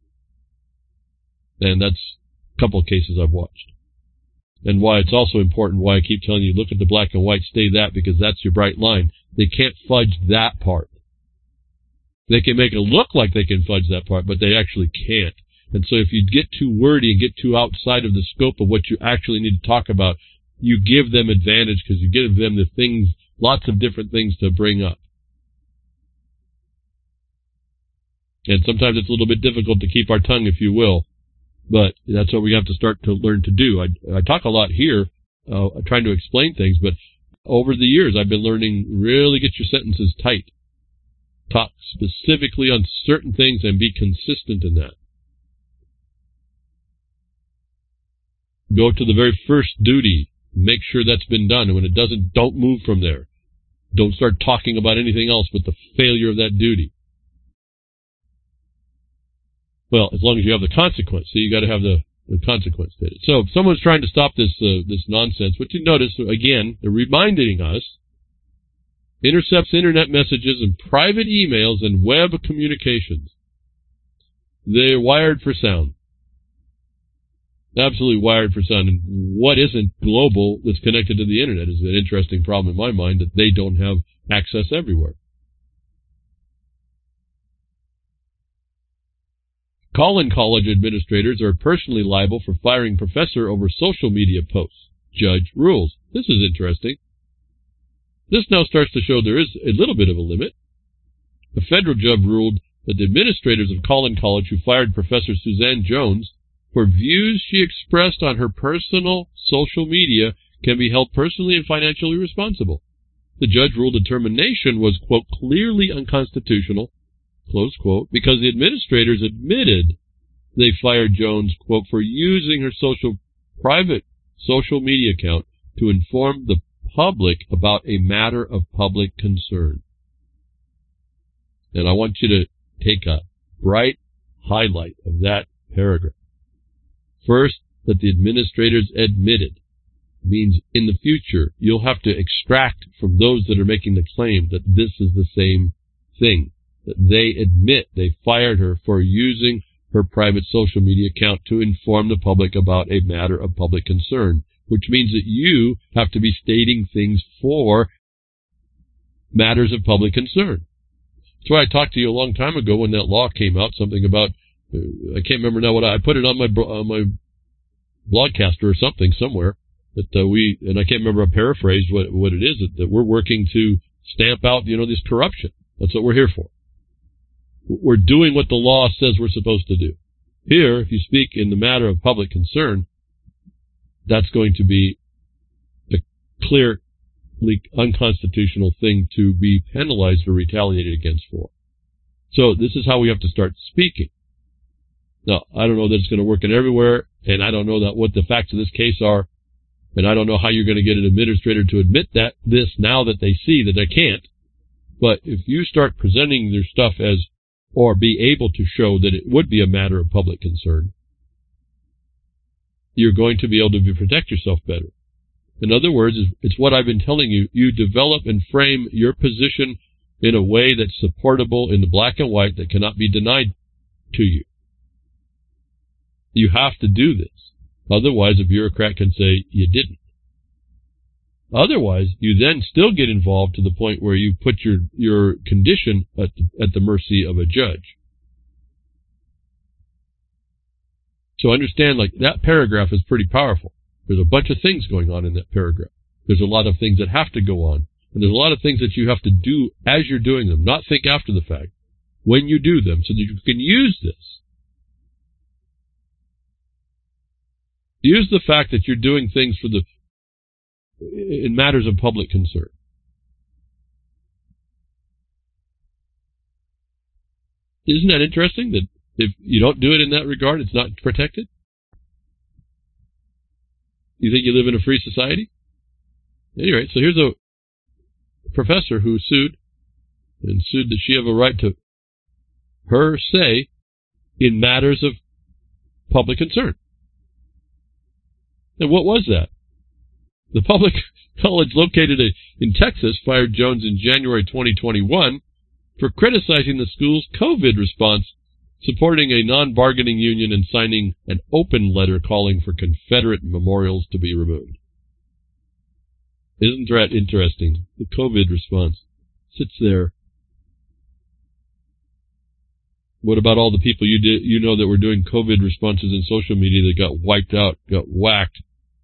And that's a couple of cases I've watched. And why it's also important, why I keep telling you, look at the black and white, stay that, because that's your bright line. They can't fudge that part. They can make it look like they can fudge that part, but they actually can't. And so if you get too wordy and get too outside of the scope of what you actually need to talk about, you give them advantage because you give them the things, lots of different things to bring up. And sometimes it's a little bit difficult to keep our tongue, if you will, but that's what we have to start to learn to do. I, I talk a lot here uh, trying to explain things, but over the years I've been learning really get your sentences tight. Talk specifically on certain things and be consistent in that. Go to the very first duty. Make sure that's been done. And when it doesn't, don't move from there. Don't start talking about anything else but the failure of that duty. Well, as long as you have the consequence. So you got to have the, the consequence stated. So if someone's trying to stop this uh, this nonsense, what you notice, again, they're reminding us, intercepts internet messages and private emails and web communications. They're wired for sound. Absolutely wired for sound. And what isn't global that's connected to the internet is an interesting problem in my mind, that they don't have access everywhere. Collin College administrators are personally liable for firing professor over social media posts. Judge rules. This is interesting. This now starts to show there is a little bit of a limit. The federal judge ruled that the administrators of Collin College who fired Professor Suzanne Jones for views she expressed on her personal social media can be held personally and financially responsible. The judge ruled the termination was, quote, clearly unconstitutional, close quote, because the administrators admitted they fired Jones, quote, for using her social private social media account to inform the public about a matter of public concern. And I want you to take a bright highlight of that paragraph. First, that the administrators admitted means in the future you'll have to extract from those that are making the claim that this is the same thing, that they admit they fired her for using her private social media account to inform the public about a matter of public concern, which means that you have to be stating things for matters of public concern. That's why I talked to you a long time ago when that law came out, something about, uh, I can't remember now what I, I put it on my on my blogcaster or something somewhere, that uh, we, and I can't remember, I paraphrased what, what it is, that, that we're working to stamp out, you know, this corruption. That's what we're here for. We're doing what the law says we're supposed to do. Here, if you speak in the matter of public concern, that's going to be a clearly unconstitutional thing to be penalized or retaliated against for. So this is how we have to start speaking. Now, I don't know that it's going to work in everywhere, and I don't know that what the facts of this case are, and I don't know how you're going to get an administrator to admit that this now that they see that they can't. But if you start presenting their stuff as, or be able to show that it would be a matter of public concern, you're going to be able to protect yourself better. In other words, it's what I've been telling you. You develop and frame your position in a way that's supportable in the black and white that cannot be denied to you. You have to do this. Otherwise, a bureaucrat can say you didn't. Otherwise, you then still get involved to the point where you put your, your condition at the, at the mercy of a judge. So understand, like, that paragraph is pretty powerful. There's a bunch of things going on in that paragraph. There's a lot of things that have to go on. And there's a lot of things that you have to do as you're doing them, not think after the fact, when you do them, so that you can use this. Use the fact that you're doing things for the in matters of public concern. Isn't that interesting that if you don't do it in that regard, it's not protected? You think you live in a free society? Anyway, so here's a professor who sued and sued that she have a right to her say in matters of public concern. And what was that? The public college located in Texas fired Jones in January twenty twenty-one for criticizing the school's COVID response, supporting a non-bargaining union, and signing an open letter calling for Confederate memorials to be removed. Isn't that interesting? The COVID response sits there. What about all the people you did, you know that were doing COVID responses in social media that got wiped out, got whacked?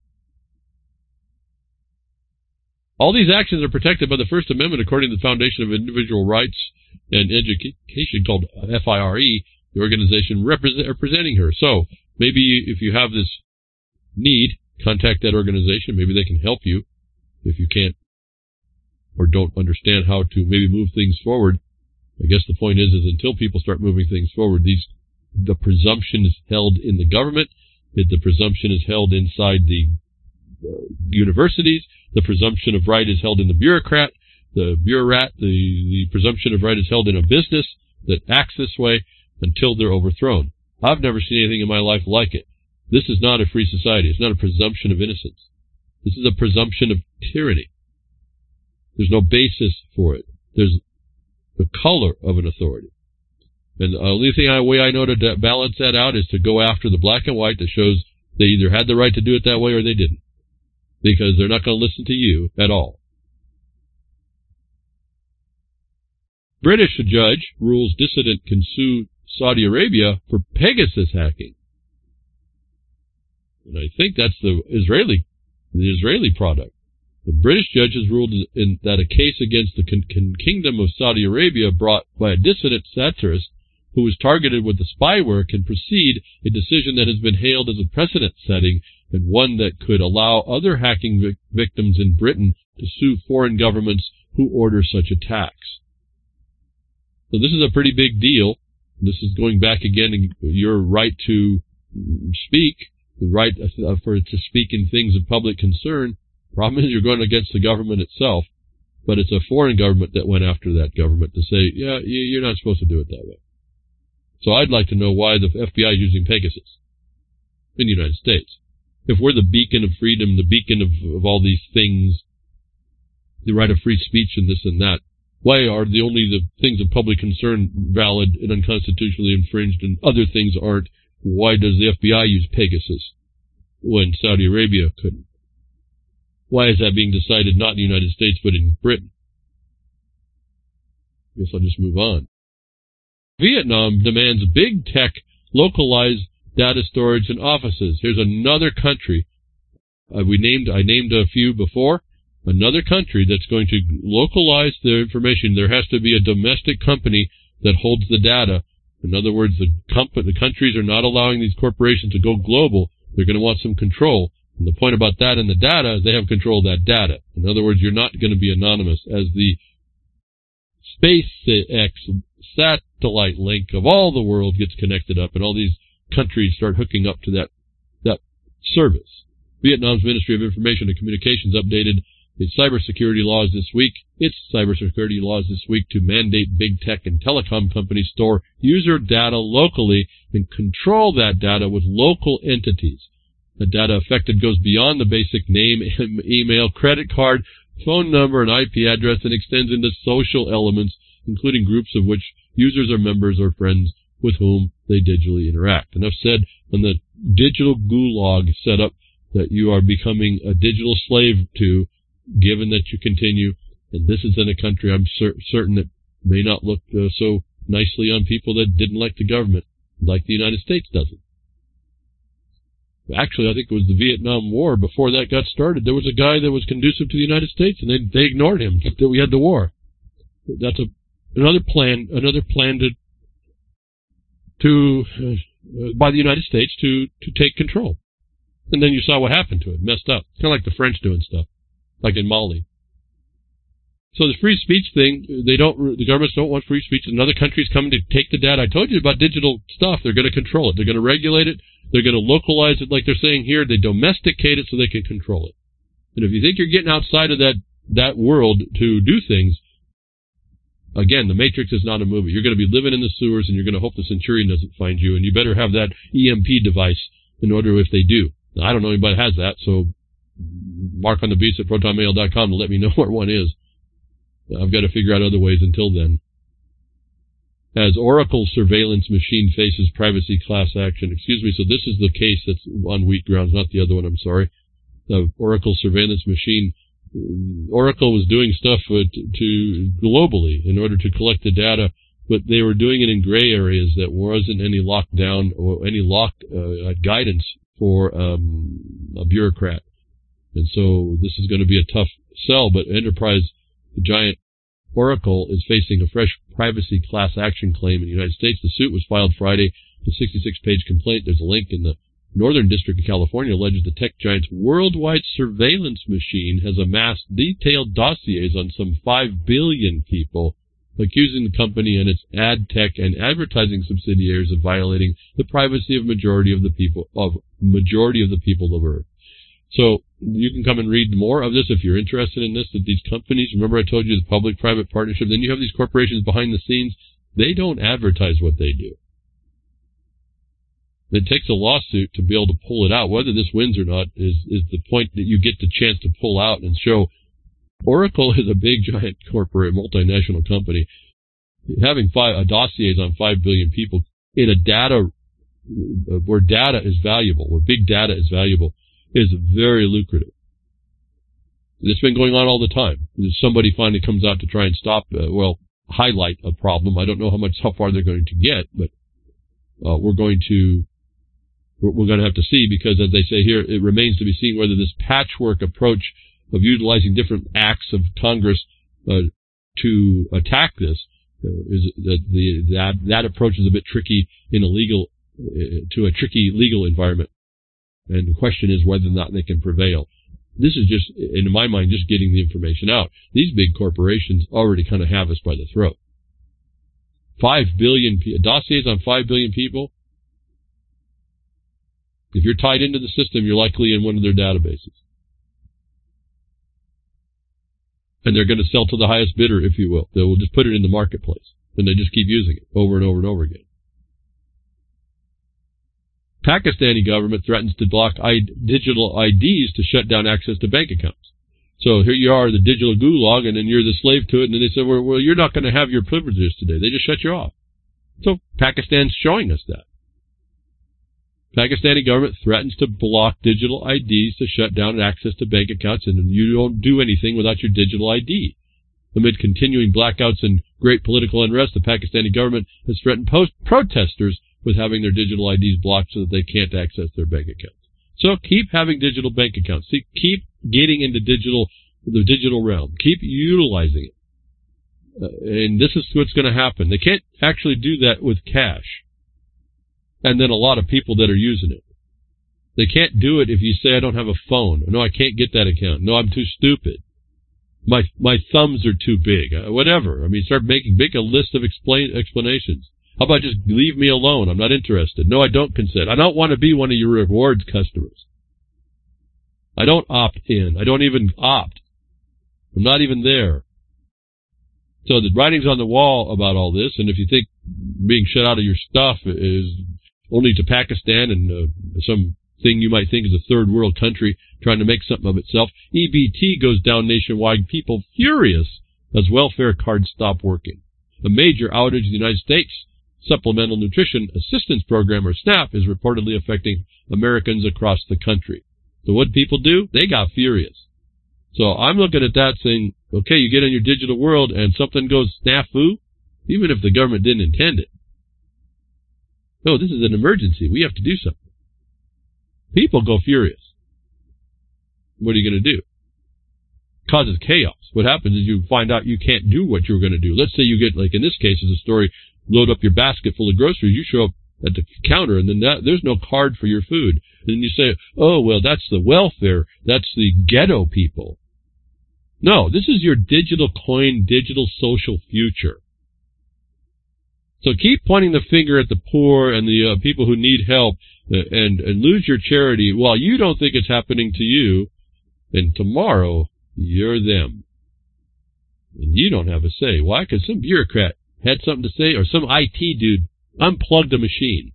All these actions are protected by the First Amendment according to the Foundation of Individual Rights and Education, called F I R E, the organization represent, representing her. So maybe if you have this need contact that organization. Maybe they can help you if you can't or don't understand how to maybe move things forward. I guess the point is, is until people start moving things forward, these the presumption is held in the government, that the presumption is held inside the uh, universities, the presumption of right is held in the bureaucrat, the bureaucrat, the, the presumption of right is held in a business that acts this way until they're overthrown. I've never seen anything in my life like it. This is not a free society. It's not a presumption of innocence. This is a presumption of tyranny. There's no basis for it. There's the color of an authority. And the only thing I, way I know to balance that out is to go after the black and white that shows they either had the right to do it that way or they didn't. Because they're not going to listen to you at all. British judge rules dissident can sue Saudi Arabia for Pegasus hacking. And I think that's the Israeli, the Israeli product. The British judge has ruled in that a case against the con- con- Kingdom of Saudi Arabia brought by a dissident satirist who was targeted with the spyware can precede a decision that has been hailed as a precedent-setting and one that could allow other hacking vic- victims in Britain to sue foreign governments who order such attacks. So this is a pretty big deal. This is going back again to your right to speak, the right for to speak in things of public concern. Problem is you're going against the government itself, but it's a foreign government that went after that government to say, yeah, you're not supposed to do it that way. So I'd like to know why the F B I is using Pegasus in the United States. If we're the beacon of freedom, the beacon of, of all these things, the right of free speech and this and that, why are the only the things of public concern valid and unconstitutionally infringed and other things aren't? Why does the F B I use Pegasus when Saudi Arabia couldn't? Why is that being decided not in the United States but in Britain? I guess I'll just move on. Vietnam demands big tech localize data storage and offices. Here's another country. Uh, we named I named a few before. Another country that's going to localize their information. There has to be a domestic company that holds the data. In other words, the, comp- the countries are not allowing these corporations to go global. They're going to want some control. And the point about that in the data is they have control of that data. In other words, you're not going to be anonymous. As the SpaceX satellite link of all the world gets connected up and all these countries start hooking up to that, that service. Vietnam's Ministry of Information and Communications updated its cybersecurity laws this week, its cybersecurity laws this week to mandate big tech and telecom companies store user data locally and control that data with local entities. The data affected goes beyond the basic name, email, credit card, phone number, and I P address and extends into social elements, including groups of which users are members or friends with whom they digitally interact. Enough said on the digital gulag setup that you are becoming a digital slave to, given that you continue, and this is in a country I'm cer- certain that may not look uh, so nicely on people that didn't like the government, like the United States doesn't. Actually, I think it was the Vietnam War. Before that got started, there was a guy that was conducive to the United States, and they they ignored him until we had the war. That's a another plan, another plan to to uh, by the United States to to take control. And then you saw what happened to it. Messed up. Kind of like the French doing stuff, like in Mali. So the free speech thing, they don't. The governments don't want free speech. Another country's coming to take the data. I told you about digital stuff. They're going to control it. They're going to regulate it. They're going to localize it, like they're saying here. They domesticate it so they can control it. And if you think you're getting outside of that that world to do things, again, the Matrix is not a movie. You're going to be living in the sewers, and you're going to hope the Centurion doesn't find you. And you better have that E M P device in order if they do. Now, I don't know anybody that has that, so mark on the beats at proton mail dot com to let me know where one is. I've got to figure out other ways until then. As Oracle surveillance machine faces privacy class action. Excuse me, so this is the case that's on wheat grounds, not the other one, I'm sorry. The Oracle surveillance machine. Oracle was doing stuff uh, to, to globally in order to collect the data, but they were doing it in gray areas that wasn't any lockdown or any lock uh, guidance for um, a bureaucrat. And so this is going to be a tough sell, but Enterprise, the giant Oracle, is facing a fresh privacy class action claim in the United States. The suit was filed Friday, a sixty-six page complaint. There's a link in the Northern District of California alleges the tech giant's worldwide surveillance machine has amassed detailed dossiers on some five billion people, accusing the company and its ad tech and advertising subsidiaries of violating the privacy of majority of the people of majority of the people of Earth. So you can come and read more of this if you're interested in this, that these companies, remember I told you the public-private partnership, then you have these corporations behind the scenes, they don't advertise what they do. It takes a lawsuit to be able to pull it out. Whether this wins or not is, is the point that you get the chance to pull out and show. Oracle is a big, giant corporate, multinational company. Having five, uh, dossiers on five billion people in a data, uh, where data is valuable, where big data is valuable, is very lucrative. It's been going on all the time. Somebody finally comes out to try and stop, uh, well, highlight a problem. I don't know how much, how far they're going to get, but uh, we're going to, we're, we're going to have to see, because as they say here, it remains to be seen whether this patchwork approach of utilizing different acts of Congress uh, to attack this uh, is that the that that approach is a bit tricky in a legal uh, to a tricky legal environment, and the question is whether or not they can prevail. This is just, in my mind, just getting the information out. These big corporations already kind of have us by the throat. Five billion dossiers on five billion people. If you're tied into the system, you're likely in one of their databases. And they're going to sell to the highest bidder, if you will. They will just put it in the marketplace. And they just keep using it over and over and over again. Pakistani government threatens to block I- digital I Ds to shut down access to bank accounts. So here you are, the digital gulag, and then you're the slave to it, and then they say, well, well you're not going to have your privileges today. They just shut you off. So Pakistan's showing us that. Pakistani government threatens to block digital I Ds to shut down access to bank accounts, and you don't do anything without your digital I D. Amid continuing blackouts and great political unrest, the Pakistani government has threatened post protesters with having their digital I Ds blocked so that they can't access their bank accounts. So keep having digital bank accounts. See, keep getting into digital, the digital realm. Keep utilizing it. Uh, and this is what's going to happen. They can't actually do that with cash. And then a lot of people that are using it. They can't do it if you say, I don't have a phone. No, I can't get that account. No, I'm too stupid. My my thumbs are too big. Uh, whatever. I mean, start making, make a list of explain, explanations. How about just leave me alone? I'm not interested. No, I don't consent. I don't want to be one of your rewards customers. I don't opt in. I don't even opt. I'm not even there. So the writing's on the wall about all this, and if you think being shut out of your stuff is only to Pakistan and uh, some thing you might think is a third world country trying to make something of itself, E B T goes down nationwide, people furious as welfare cards stop working. A major outage in the United States Supplemental Nutrition Assistance Program, or SNAP, is reportedly affecting Americans across the country. So what people do? They got furious. So I'm looking at that saying, okay, you get in your digital world and something goes snafu, even if the government didn't intend it. No, this is an emergency. We have to do something. People go furious. What are you going to do? Causes chaos. What happens is you find out you can't do what you were going to do. Let's say you get, like in this case, is a story, load up your basket full of groceries. You show up at the counter, and then that, there's no card for your food. And then you say, oh, well, that's the welfare. That's the ghetto people. No, this is your digital coin, digital social future. So keep pointing the finger at the poor and the uh, people who need help uh, and, and lose your charity while you don't think it's happening to you. And tomorrow, you're them. And you don't have a say. Why? Because some bureaucrat had something to say, or some I T dude unplugged a machine.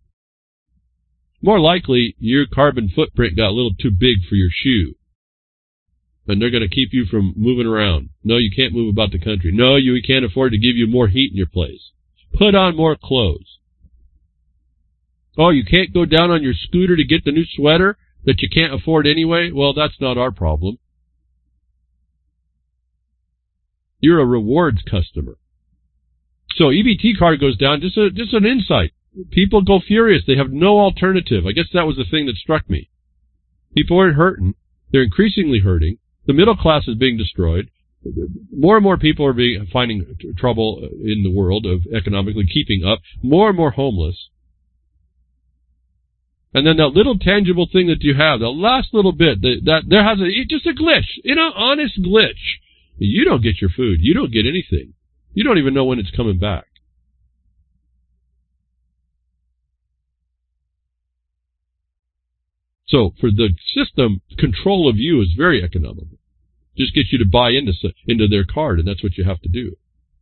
More likely, your carbon footprint got a little too big for your shoe. And they're going to keep you from moving around. No, you can't move about the country. No, you we can't afford to give you more heat in your place. Put on more clothes. Oh, you can't go down on your scooter to get the new sweater that you can't afford anyway? Well, that's not our problem. You're a rewards customer. So E B T card goes down, just a, just an insight. People go furious. They have no alternative. I guess that was the thing that struck me. People aren't hurting. They're increasingly hurting. The middle class is being destroyed. More and more people are being, finding t- trouble in the world of economically keeping up. More and more homeless. And then that little tangible thing that you have, the last little bit, that, that there has a, just a glitch, you know, honest glitch. You don't get your food. You don't get anything. You don't even know when it's coming back. So for the system, control of you is very economical. Just get you to buy into into their card, and that's what you have to do.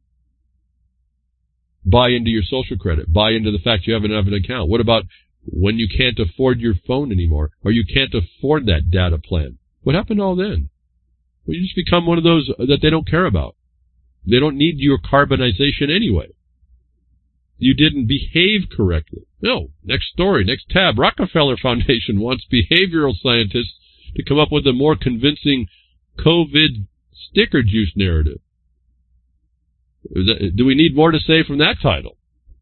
Buy into your social credit. Buy into the fact you have an account. What about when you can't afford your phone anymore, or you can't afford that data plan? What happened all then? Well, you just become one of those that they don't care about. They don't need your carbonization anyway. You didn't behave correctly. No. Next story, next tab. Rockefeller Foundation wants behavioral scientists to come up with a more convincing COVID sticker juice narrative. Do we need more to say from that title?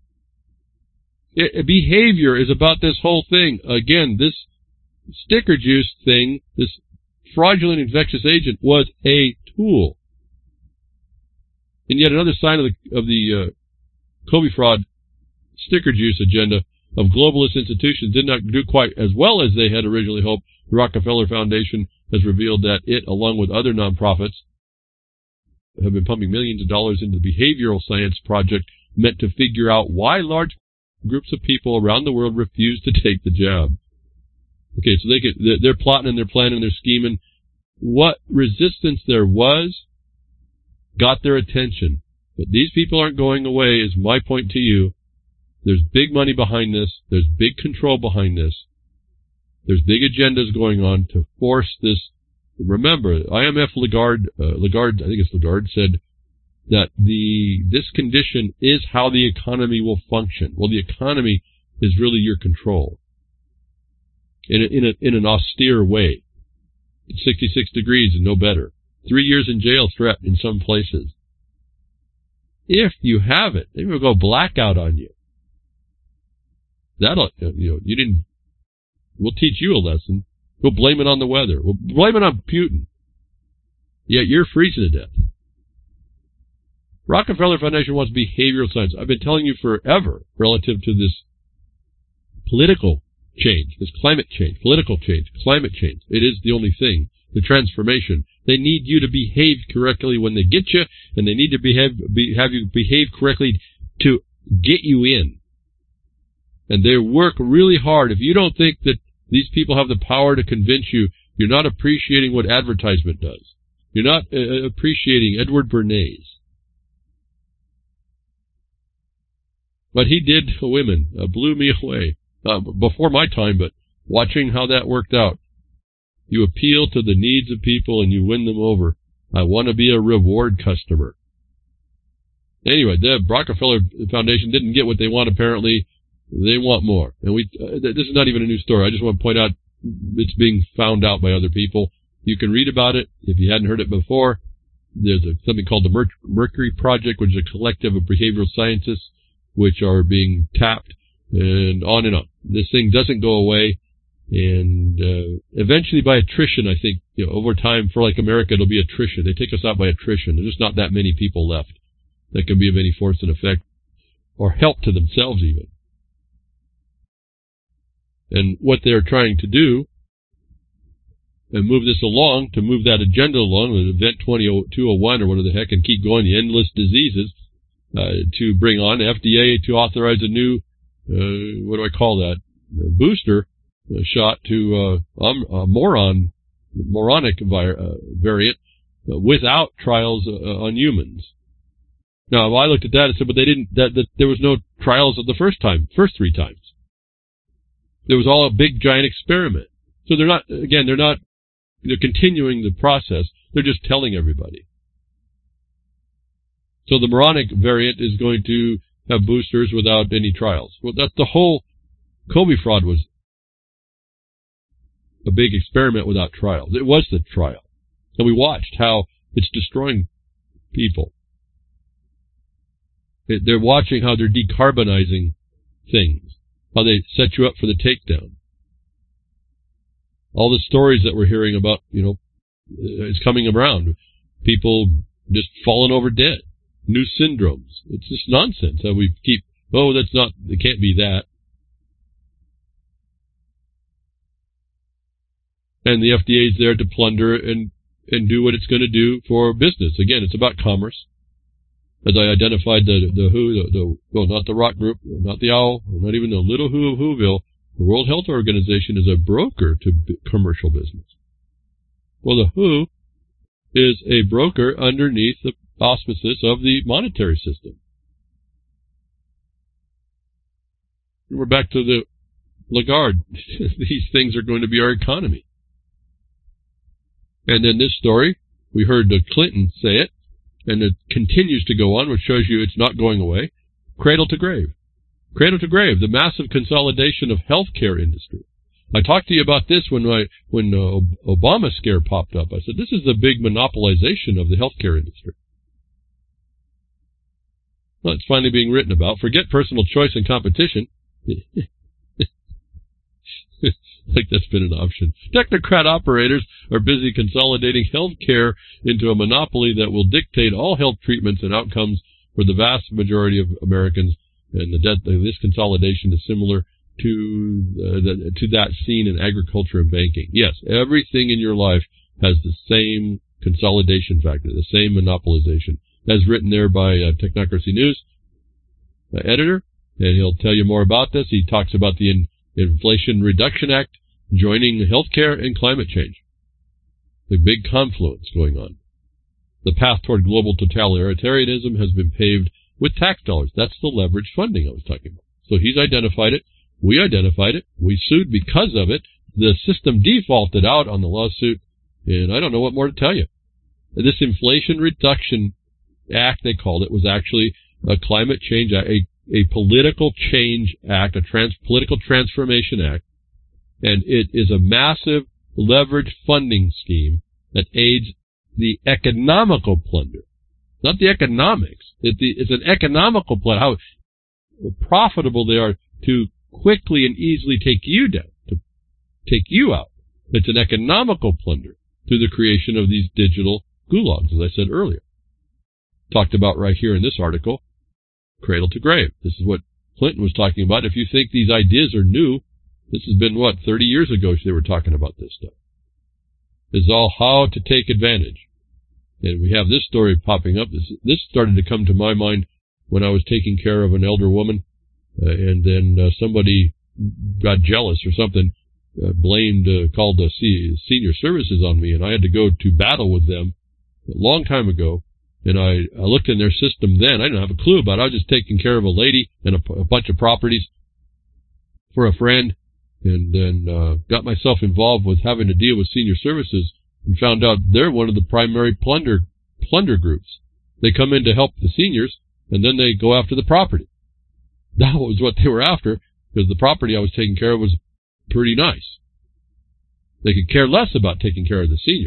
It, behavior is about this whole thing. Again, this sticker juice thing, this fraudulent infectious agent, was a tool. And yet another sign of the of the uh, COVID fraud sticker juice agenda of globalist institutions did not do quite as well as they had originally hoped. The Rockefeller Foundation has revealed that it, along with other nonprofits, have been pumping millions of dollars into the behavioral science project meant to figure out why large groups of people around the world refuse to take the jab. Okay, so they get, they're, they're plotting and they're planning, they're scheming. What resistance there was got their attention. But these people aren't going away, is my point to you. There's big money behind this. There's big control behind this. There's big agendas going on to force this. Remember, I M F Lagarde, uh, Lagarde, I think it's Lagarde, said that the this condition is how the economy will function. Well, the economy is really your control in a, in, a, in an austere way. sixty-six degrees and no better. Three years in jail threat in some places. If you have it, they will go blackout on you. That'll, you know, you didn't, we'll teach you a lesson. We'll blame it on the weather. We'll blame it on Putin. Yet you're freezing to death. Rockefeller Foundation wants behavioral science. I've been telling you forever relative to this political change, this climate change, political change, climate change. It is the only thing, the transformation. They need you to behave correctly when they get you, and they need to behave, be, have you behave correctly to get you in. And they work really hard. If you don't think that these people have the power to convince you, you're not appreciating what advertisement does. You're not uh, appreciating Edward Bernays. What he did to women uh, blew me away. Uh, before my time, but watching how that worked out. You appeal to the needs of people and you win them over. I want to be a reward customer. Anyway, the Rockefeller Foundation didn't get what they want, apparently. They want more. And we, uh, this is not even a new story. I just want to point out it's being found out by other people. You can read about it if you hadn't heard it before. There's a, something called the Mer- Mercury Project, which is a collective of behavioral scientists which are being tapped, and on and on. This thing doesn't go away. And uh, eventually by attrition, I think, you know, over time, for like America, it'll be attrition. They take us out by attrition. There's just not that many people left that can be of any force and effect or help to themselves even. And what they're trying to do and move this along, to move that agenda along with Event twenty-two oh one or whatever the heck, and keep going, the endless diseases, uh, to bring on F D A to authorize a new, uh, what do I call that, a booster uh, shot to uh, um, a moron, moronic vi- uh, variant uh, without trials uh, on humans. Now, I looked at that and said, but they didn't, that, that there was no trials of the first time, first three times. There was all a big giant experiment. So they're not, again, they're not, they're continuing the process. They're just telling everybody. So the moronic variant is going to have boosters without any trials. Well, that's the whole COVID fraud was a big experiment without trials. It was the trial. And we watched how it's destroying people. It, they're watching how they're decarbonizing things, how they set you up for the takedown. All the stories that we're hearing about, you know, it's coming around. People just falling over dead. New syndromes. It's just nonsense how we keep, oh, that's not, it can't be that. And the F D A is there to plunder and, and do what it's going to do for business. Again, it's about commerce. As I identified the, the W H O, the, the, well, not the rock group, not the owl, not even the little W H O of Whoville, the World Health Organization is a broker to b- commercial business. Well, the W H O is a broker underneath the auspices of the monetary system. We're back to the Lagarde. These things are going to be our economy. And then this story, we heard Clinton say it, and it continues to go on, which shows you it's not going away. Cradle to grave. Cradle to grave, the massive consolidation of healthcare industry. I talked to you about this when I, when uh, Obama scare popped up. I said, this is the big monopolization of the healthcare industry. Well, it's finally being written about. Forget personal choice and competition. Like that's been an option. Technocrat operators are busy consolidating healthcare into a monopoly that will dictate all health treatments and outcomes for the vast majority of Americans. And the death, this consolidation is similar to uh, the, to that seen in agriculture and banking. Yes, everything in your life has the same consolidation factor, the same monopolization, as written there by uh, Technocracy News uh, editor, and he'll tell you more about this. He talks about the in, Inflation Reduction Act joining healthcare and climate change. The big confluence going on. The path toward global totalitarianism has been paved with tax dollars. That's the leverage funding I was talking about. So he's identified it. We identified it. We sued because of it. The system defaulted out on the lawsuit, and I don't know what more to tell you. This Inflation Reduction Act, they called it, was actually a climate change, a, a political change act, a trans, political transformation act, and it is a massive leverage funding scheme that aids the economical plunder, not the economics. It, the, it's an economical plunder, how profitable they are to quickly and easily take you down, to take you out. It's an economical plunder through the creation of these digital gulags, as I said earlier. Talked about right here in this article, cradle to grave. This is what Clinton was talking about. If you think these ideas are new, this has been, what, thirty years ago they were talking about this stuff. This is all how to take advantage. And we have this story popping up. This, this started to come to my mind when I was taking care of an elder woman, uh, and then uh, somebody got jealous or something, uh, blamed, uh, called the C- senior services on me, and I had to go to battle with them a long time ago. And I, I looked in their system then. I didn't have a clue about it. I was just taking care of a lady and a, a bunch of properties for a friend, and then uh, got myself involved with having to deal with senior services and found out they're one of the primary plunder plunder groups. They come in to help the seniors, and then they go after the property. That was what they were after, because the property I was taking care of was pretty nice. They could care less about taking care of the senior.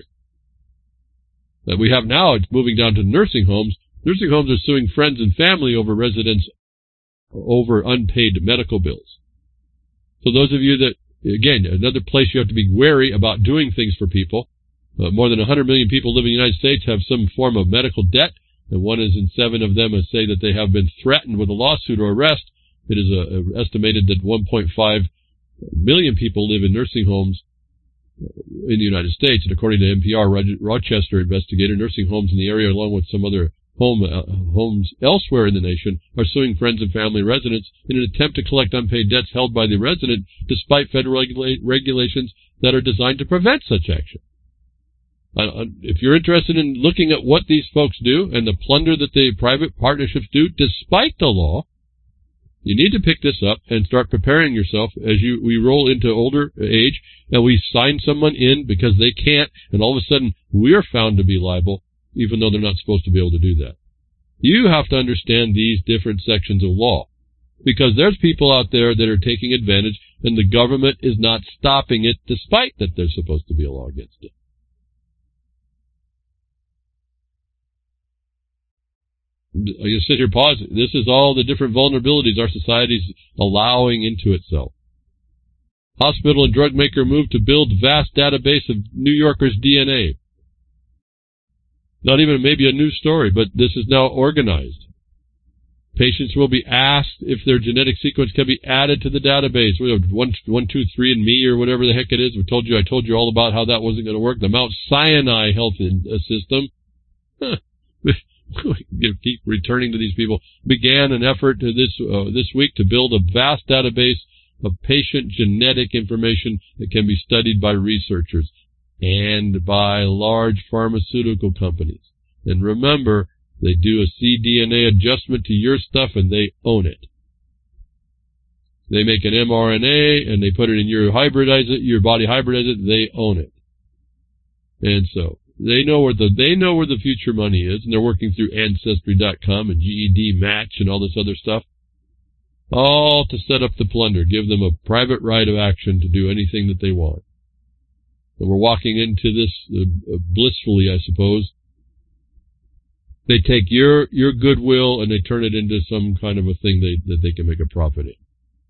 That we have now, it's moving down to nursing homes. Nursing homes are suing friends and family over residents over unpaid medical bills. So those of you that, again, another place you have to be wary about doing things for people. Uh, more than one hundred million people living in the United States have some form of medical debt, and one is in seven of them say that they have been threatened with a lawsuit or arrest. It is uh, estimated that one point five million people live in nursing homes in the United States, and according to N P R, Rochester investigator, nursing homes in the area, along with some other home uh, homes elsewhere in the nation, are suing friends and family residents in an attempt to collect unpaid debts held by the resident, despite federal regula- regulations that are designed to prevent such action. Uh, if you're interested in looking at what these folks do and the plunder that the private partnerships do, despite the law, you need to pick this up and start preparing yourself as you we roll into older age and we sign someone in because they can't, and all of a sudden we're found to be liable, even though they're not supposed to be able to do that. You have to understand these different sections of law, because there's people out there that are taking advantage, and the government is not stopping it, despite that there's supposed to be a law against it. I just sit here pausing. This is all the different vulnerabilities our society's allowing into itself. Hospital and drug maker move to build vast database of New Yorkers' D N A. Not even maybe a new story, but this is now organized. Patients will be asked if their genetic sequence can be added to the database. We have one, one, two, three, and me, or whatever the heck it is. We told you, I told you all about how that wasn't going to work. The Mount Sinai health in, uh, system, huh, keep returning to these people, began an effort to this uh, this week to build a vast database of patient genetic information that can be studied by researchers and by large pharmaceutical companies. And remember, they do a cDNA adjustment to your stuff, and they own it. They make an mRNA, and they put it in your hybridize it, your body hybridize it, they own it. And so, they know where the, they know where the future money is, and they're working through Ancestry dot com and G E D Match and all this other stuff. All to set up the plunder, give them a private right of action to do anything that they want. And we're walking into this uh, blissfully, I suppose. They take your your goodwill and they turn it into some kind of a thing they, that they can make a profit in.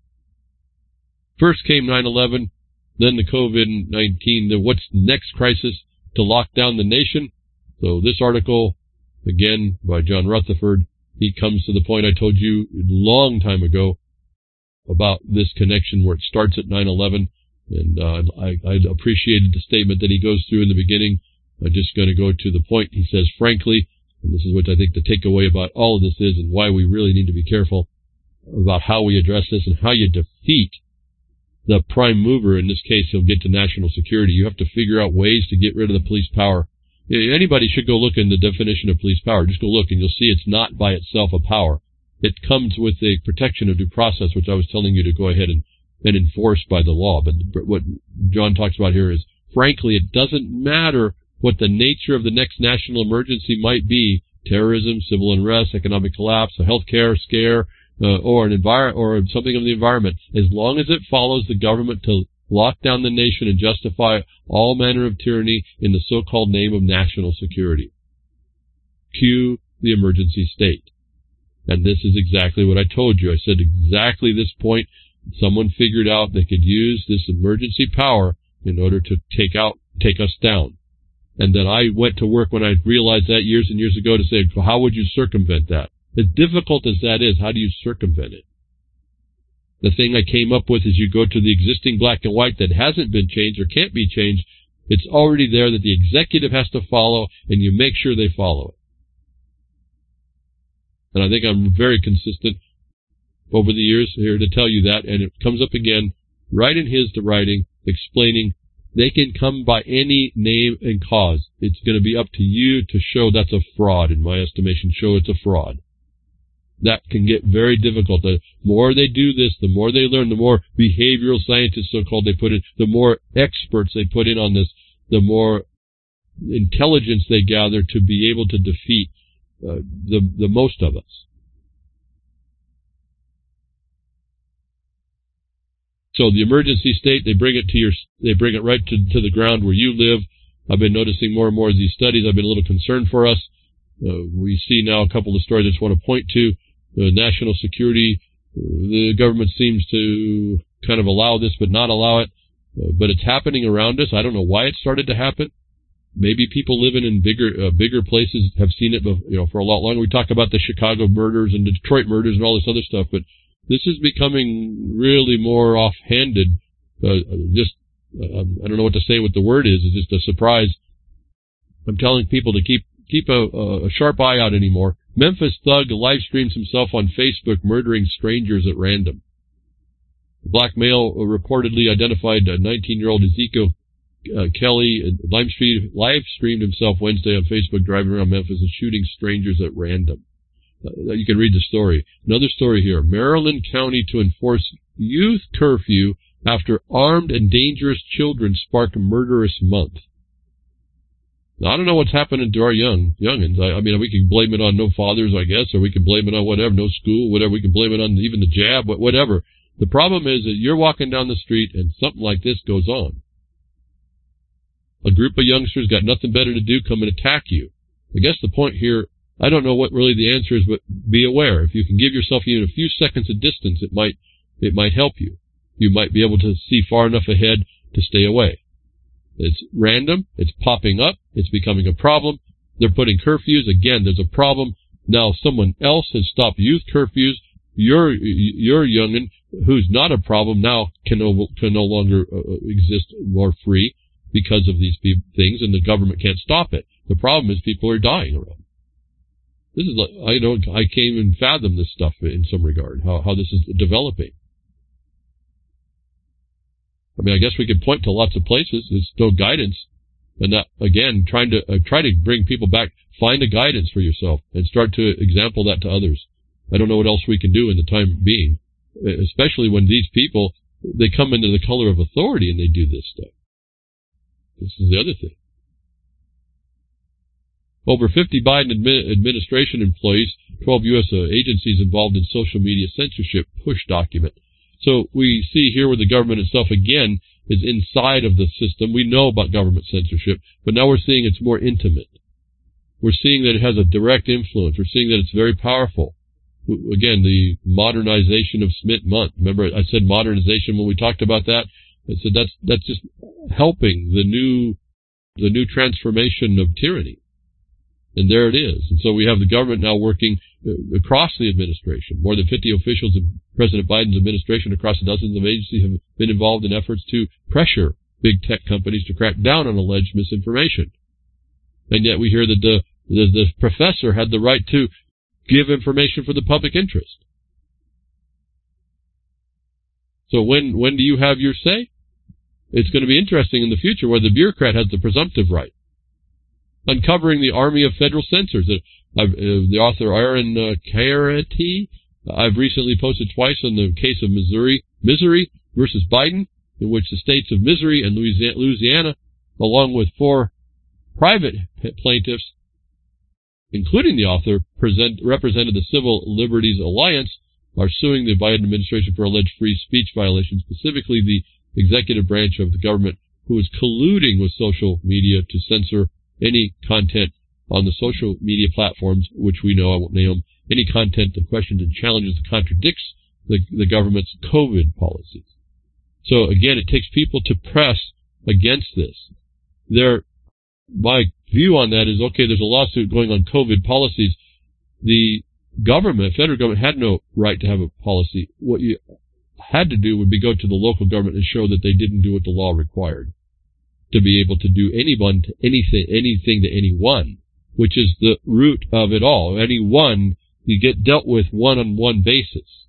First came nine eleven, then the COVID nineteen. The what's the next crisis to lock down the nation? So this article, again by John Rutherford, he comes to the point I told you a long time ago about this connection where it starts at nine eleven. And uh, I, I appreciated the statement that he goes through in the beginning. I'm just going to go to the point. He says, frankly, and this is what I think the takeaway about all of this is, and why we really need to be careful about how we address this and how you defeat the prime mover. In this case, he'll get to national security. You have to figure out ways to get rid of the police power. Anybody should go look in the definition of police power. Just go look, and you'll see it's not by itself a power. It comes with a protection of due process, which I was telling you to go ahead and, and enforce by the law. But what John talks about here is, frankly, it doesn't matter what the nature of the next national emergency might be, terrorism, civil unrest, economic collapse, a healthcare scare, uh, or an envir- or something of the environment, as long as it follows the government to lock down the nation and justify all manner of tyranny in the so-called name of national security. Cue the emergency state. And this is exactly what I told you. I said exactly this point. Someone figured out they could use this emergency power in order to take out, take us down. And then I went to work when I realized that years and years ago to say, well, how would you circumvent that? As difficult as that is, how do you circumvent it? The thing I came up with is you go to the existing black and white that hasn't been changed or can't be changed. It's already there that the executive has to follow, and you make sure they follow it. And I think I'm very consistent over the years here to tell you that, and it comes up again right in his writing explaining they can come by any name and cause. It's going to be up to you to show that's a fraud, in my estimation, show it's a fraud. That can get very difficult. The more they do this, the more they learn, the more behavioral scientists, so-called, they put in, the more experts they put in on this, the more intelligence they gather to be able to defeat uh, the, the most of us. So the emergency state, they bring it to your, they bring it right to, to the ground where you live. I've been noticing more and more of these studies. I've been a little concerned for us. Uh, we see now a couple of stories I just want to point to. Uh, national security, uh, the government seems to kind of allow this but not allow it. Uh, but it's happening around us. I don't know why it started to happen. Maybe people living in bigger uh, bigger places have seen it, you know, for a lot longer. We talk about the Chicago murders and Detroit murders and all this other stuff, but this is becoming really more offhanded. Uh, just, uh, I don't know what to say what the word is. It's just a surprise. I'm telling people to keep keep a, a sharp eye out anymore. Memphis thug live streams himself on Facebook murdering strangers at random. The black male reportedly identified a nineteen-year-old Ezekiel uh, Kelly and live streamed, live streamed himself Wednesday on Facebook driving around Memphis and shooting strangers at random. Uh, you can read the story. Another story here. Maryland County to enforce youth curfew after armed and dangerous children spark murderous month. Now, I don't know what's happening to our young youngins. I, I mean, we can blame it on no fathers, I guess, or we can blame it on whatever, no school, whatever. We can blame it on even the jab, whatever. The problem is that you're walking down the street and something like this goes on. A group of youngsters got nothing better to do, come and attack you. I guess the point here, I don't know what really the answer is, but be aware. If you can give yourself even a few seconds of distance, it might, it might help you. You might be able to see far enough ahead to stay away. It's random. It's popping up. It's becoming a problem. They're putting curfews. Again, there's a problem. now someone else has stopped youth curfews. Your your youngin, who's not a problem, now can no, can no longer uh, exist more free because of these things, and the government can't stop it. The problem is people are dying around. This is like, I don't I can't even fathom this stuff in some regard, how how this is developing. I mean, I guess we could point to lots of places. There's still guidance, and that again, trying to uh, try to bring people back. Find a guidance for yourself and start to example that to others. I don't know what else we can do in the time being, especially when these people, they come into the color of authority and they do this stuff. This is the other thing. Over fifty Biden admi- administration employees, twelve U S Uh, agencies involved in social media censorship push document. So we see here where the government itself, again, is inside of the system. We know about government censorship, but now we're seeing it's more intimate. We're seeing that it has a direct influence. We're seeing that it's very powerful. Again, the modernization of Smith-Mundt. Remember, I said modernization when we talked about that. I said that's that's just helping the new the new transformation of tyranny. And there it is. And so we have the government now working across the administration. More than fifty officials in President Biden's administration across dozens of agencies have been involved in efforts to pressure big tech companies to crack down on alleged misinformation. And yet we hear that the the, the professor had the right to give information for the public interest. So when when do you have your say? It's going to be interesting in the future where the bureaucrat has the presumptive right. Uncovering the army of federal censors. I've, uh, the author Aaron uh, Carity, I've recently posted twice on the case of Missouri, Missouri versus Biden, in which the states of Missouri and Louisiana, Louisiana along with four private plaintiffs, including the author, present, represented the Civil Liberties Alliance, are suing the Biden administration for alleged free speech violations, specifically the executive branch of the government, who is colluding with social media to censor any content on the social media platforms, which we know, I won't name them, any content that questions and challenges and contradicts the, the government's COVID policies. So again, it takes people to press against this. Their, my view on that is, okay, there's a lawsuit going on COVID policies. The government, federal government, had no right to have a policy. What you had to do would be go to the local government and show that they didn't do what the law required to be able to do anyone to anything, anything to anyone, which is the root of it all. Anyone, you get dealt with one-on-one basis.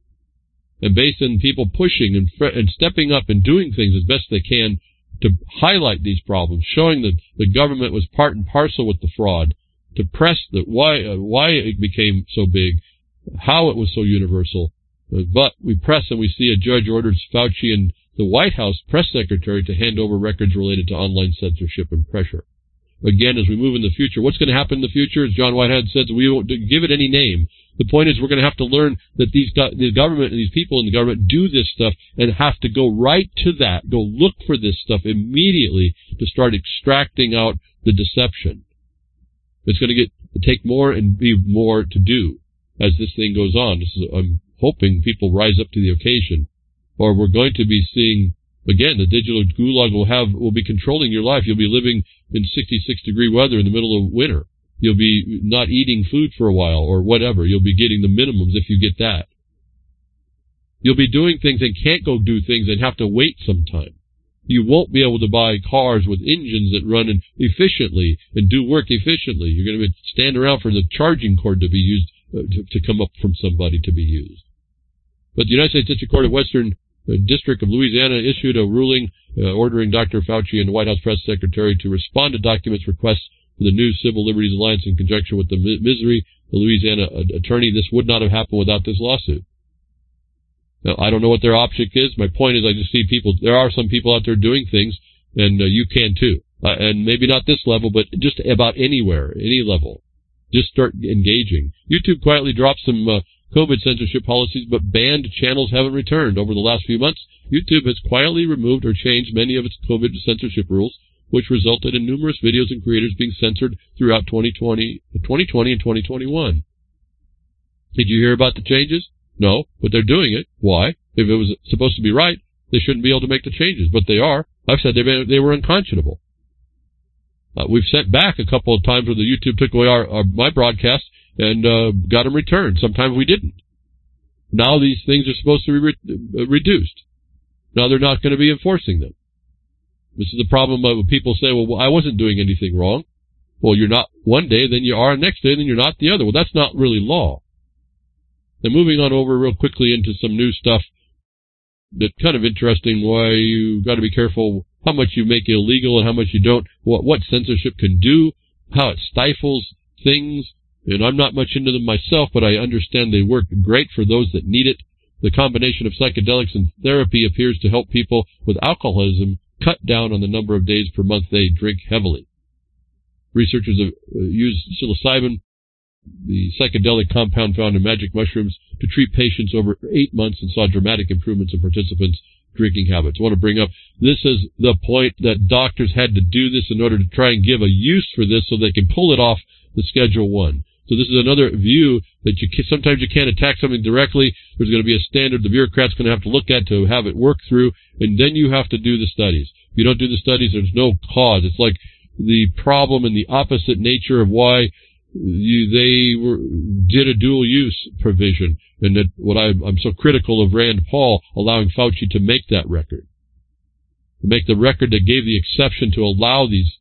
And based on people pushing and, and stepping up and doing things as best they can to highlight these problems, showing that the government was part and parcel with the fraud, to press the why uh, why it became so big, how it was so universal. Uh, but we press and we see a judge orders Fauci and the White House press secretary to hand over records related to online censorship and pressure. Again, as we move in the future, what's going to happen in the future, as John Whitehead says, we won't give it any name. The point is we're going to have to learn that these the government and these people in the government do this stuff and have to go right to that, go look for this stuff immediately to start extracting out the deception. It's going to get take more and be more to do as this thing goes on. This is, I'm hoping people rise up to the occasion, or we're going to be seeing, again, the digital gulag will have will be controlling your life. You'll be living in sixty-six degree weather in the middle of winter. You'll be not eating food for a while or whatever. You'll be getting the minimums if you get that. You'll be doing things and can't go do things and have to wait some time. You won't be able to buy cars with engines that run efficiently and do work efficiently. You're going to stand around for the charging cord to be used, uh, to, to come up from somebody to be used. But the United States District Court of Western uh, District of Louisiana issued a ruling uh, ordering Doctor Fauci and the White House press secretary to respond to documents requests for the new Civil Liberties Alliance in conjunction with the Missouri, the Louisiana uh, attorney. This would not have happened without this lawsuit. Now, I don't know what their object is. My point is I just see people, there are some people out there doing things, and uh, you can too. Uh, and maybe not this level, but just about anywhere, any level. Just start engaging. YouTube quietly dropped some uh, COVID censorship policies, but banned channels haven't returned. Over the last few months, YouTube has quietly removed or changed many of its COVID censorship rules, which resulted in numerous videos and creators being censored throughout twenty twenty, twenty twenty and twenty twenty-one. Did you hear about the changes? No, but they're doing it. Why? If it was supposed to be right, they shouldn't be able to make the changes, but they are. I've said they they were unconscionable. Uh, we've sent back a couple of times where the YouTube took away our, our my broadcast, and uh, got them returned. Sometimes we didn't. Now these things are supposed to be re- reduced. Now they're not going to be enforcing them. This is the problem of people say, well, I wasn't doing anything wrong. Well, you're not one day, then you are next day, then you're not the other. Well, that's not really law. And moving on over real quickly into some new stuff that's kind of interesting, why you got to be careful how much you make illegal and how much you don't, what, what censorship can do, how it stifles things. And I'm not much into them myself, but I understand they work great for those that need it. The combination of psychedelics and therapy appears to help people with alcoholism cut down on the number of days per month they drink heavily. Researchers have used psilocybin, the psychedelic compound found in magic mushrooms, to treat patients over eight months and saw dramatic improvements in participants' drinking habits. I want to bring up, this is the point that doctors had to do this in order to try and give a use for this so they can pull it off the Schedule One. So this is another view that you can, sometimes you can't attack something directly. There's going to be a standard the bureaucrat's going to have to look at to have it work through, and then you have to do the studies. If you don't do the studies, there's no cause. It's like the problem and the opposite nature of why you, they were, did a dual use provision, and that what I, I'm so critical of Rand Paul allowing Fauci to make that record, to make the record that gave the exception to allow these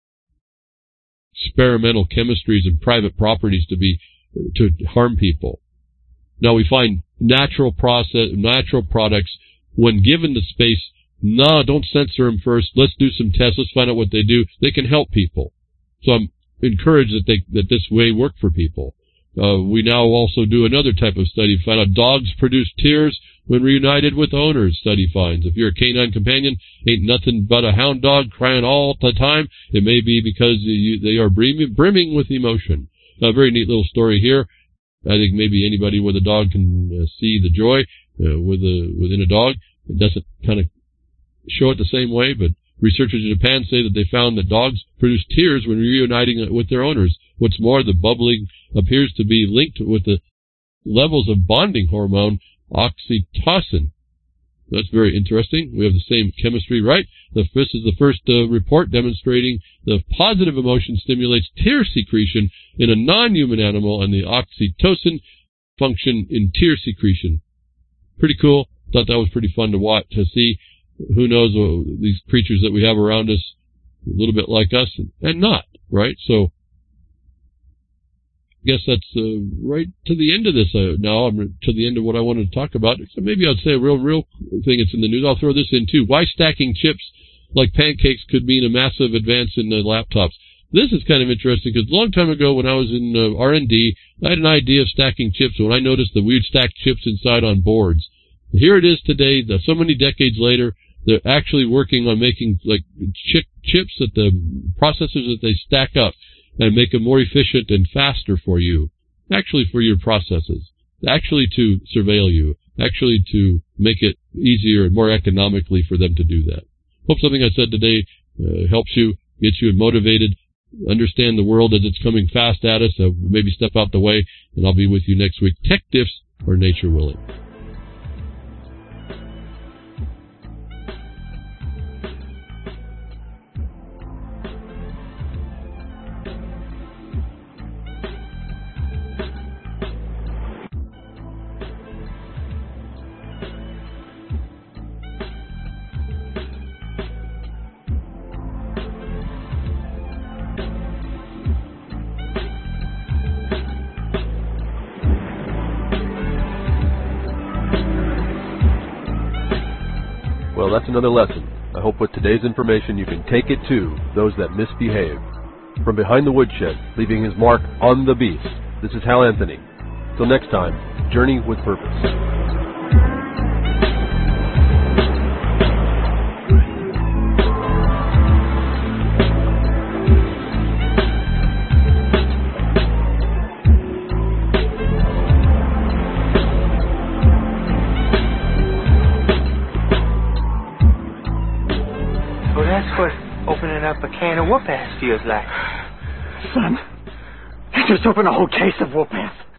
experimental chemistries and private properties to be to harm people. Now we find natural process, natural products, when given the space. No, don't censor them first. Let's do some tests. Let's find out what they do. They can help people. So I'm encouraged that they that this way work for people. Uh, we now also do another type of study. Find out dogs produce tears when reunited with owners, study finds. If you're a canine companion, ain't nothing but a hound dog crying all the time. It may be because you, they are brimming, brimming with emotion. A very neat little story here. I think maybe anybody with a dog can uh, see the joy uh, with a, within a dog. It doesn't kind of show it the same way, but researchers in Japan say that they found that dogs produce tears when reuniting with their owners. What's more, the bubbling appears to be linked with the levels of bonding hormone oxytocin. That's very interesting. We have the same chemistry, right? This is the first uh, report demonstrating the positive emotion stimulates tear secretion in a non-human animal, and the oxytocin function in tear secretion. Pretty cool. Thought that was pretty fun to watch, to see. Who knows, uh, these creatures that we have around us, a little bit like us, and, and not, right? So, I guess that's uh, right to the end of this. Uh, now I'm to the end of what I wanted to talk about. So maybe I'd say a real, real thing that's in the news. I'll throw this in too. Why stacking chips like pancakes could mean a massive advance in uh, laptops. This is kind of interesting because a long time ago when I was in uh, R and D, I had an idea of stacking chips when I noticed that we would stack chips inside on boards. Here it is today, so many decades later, they're actually working on making like chip, chips that the processors that they stack up and make them more efficient and faster for you, actually for your processes, actually to surveil you, actually to make it easier and more economically for them to do that. Hope something I said today uh, helps you, gets you motivated, understand the world as it's coming fast at us, so maybe step out the way, and I'll be with you next week. Tech Diffs or Nature Willing. Well, that's another lesson. I hope with today's information you can take it to those that misbehave. From behind the woodshed, leaving his mark on the beast, this is Hal Anthony. Till next time, journey with purpose. Opening up a can of whoop-ass feels like. Son, you just opened a whole case of whoop-ass.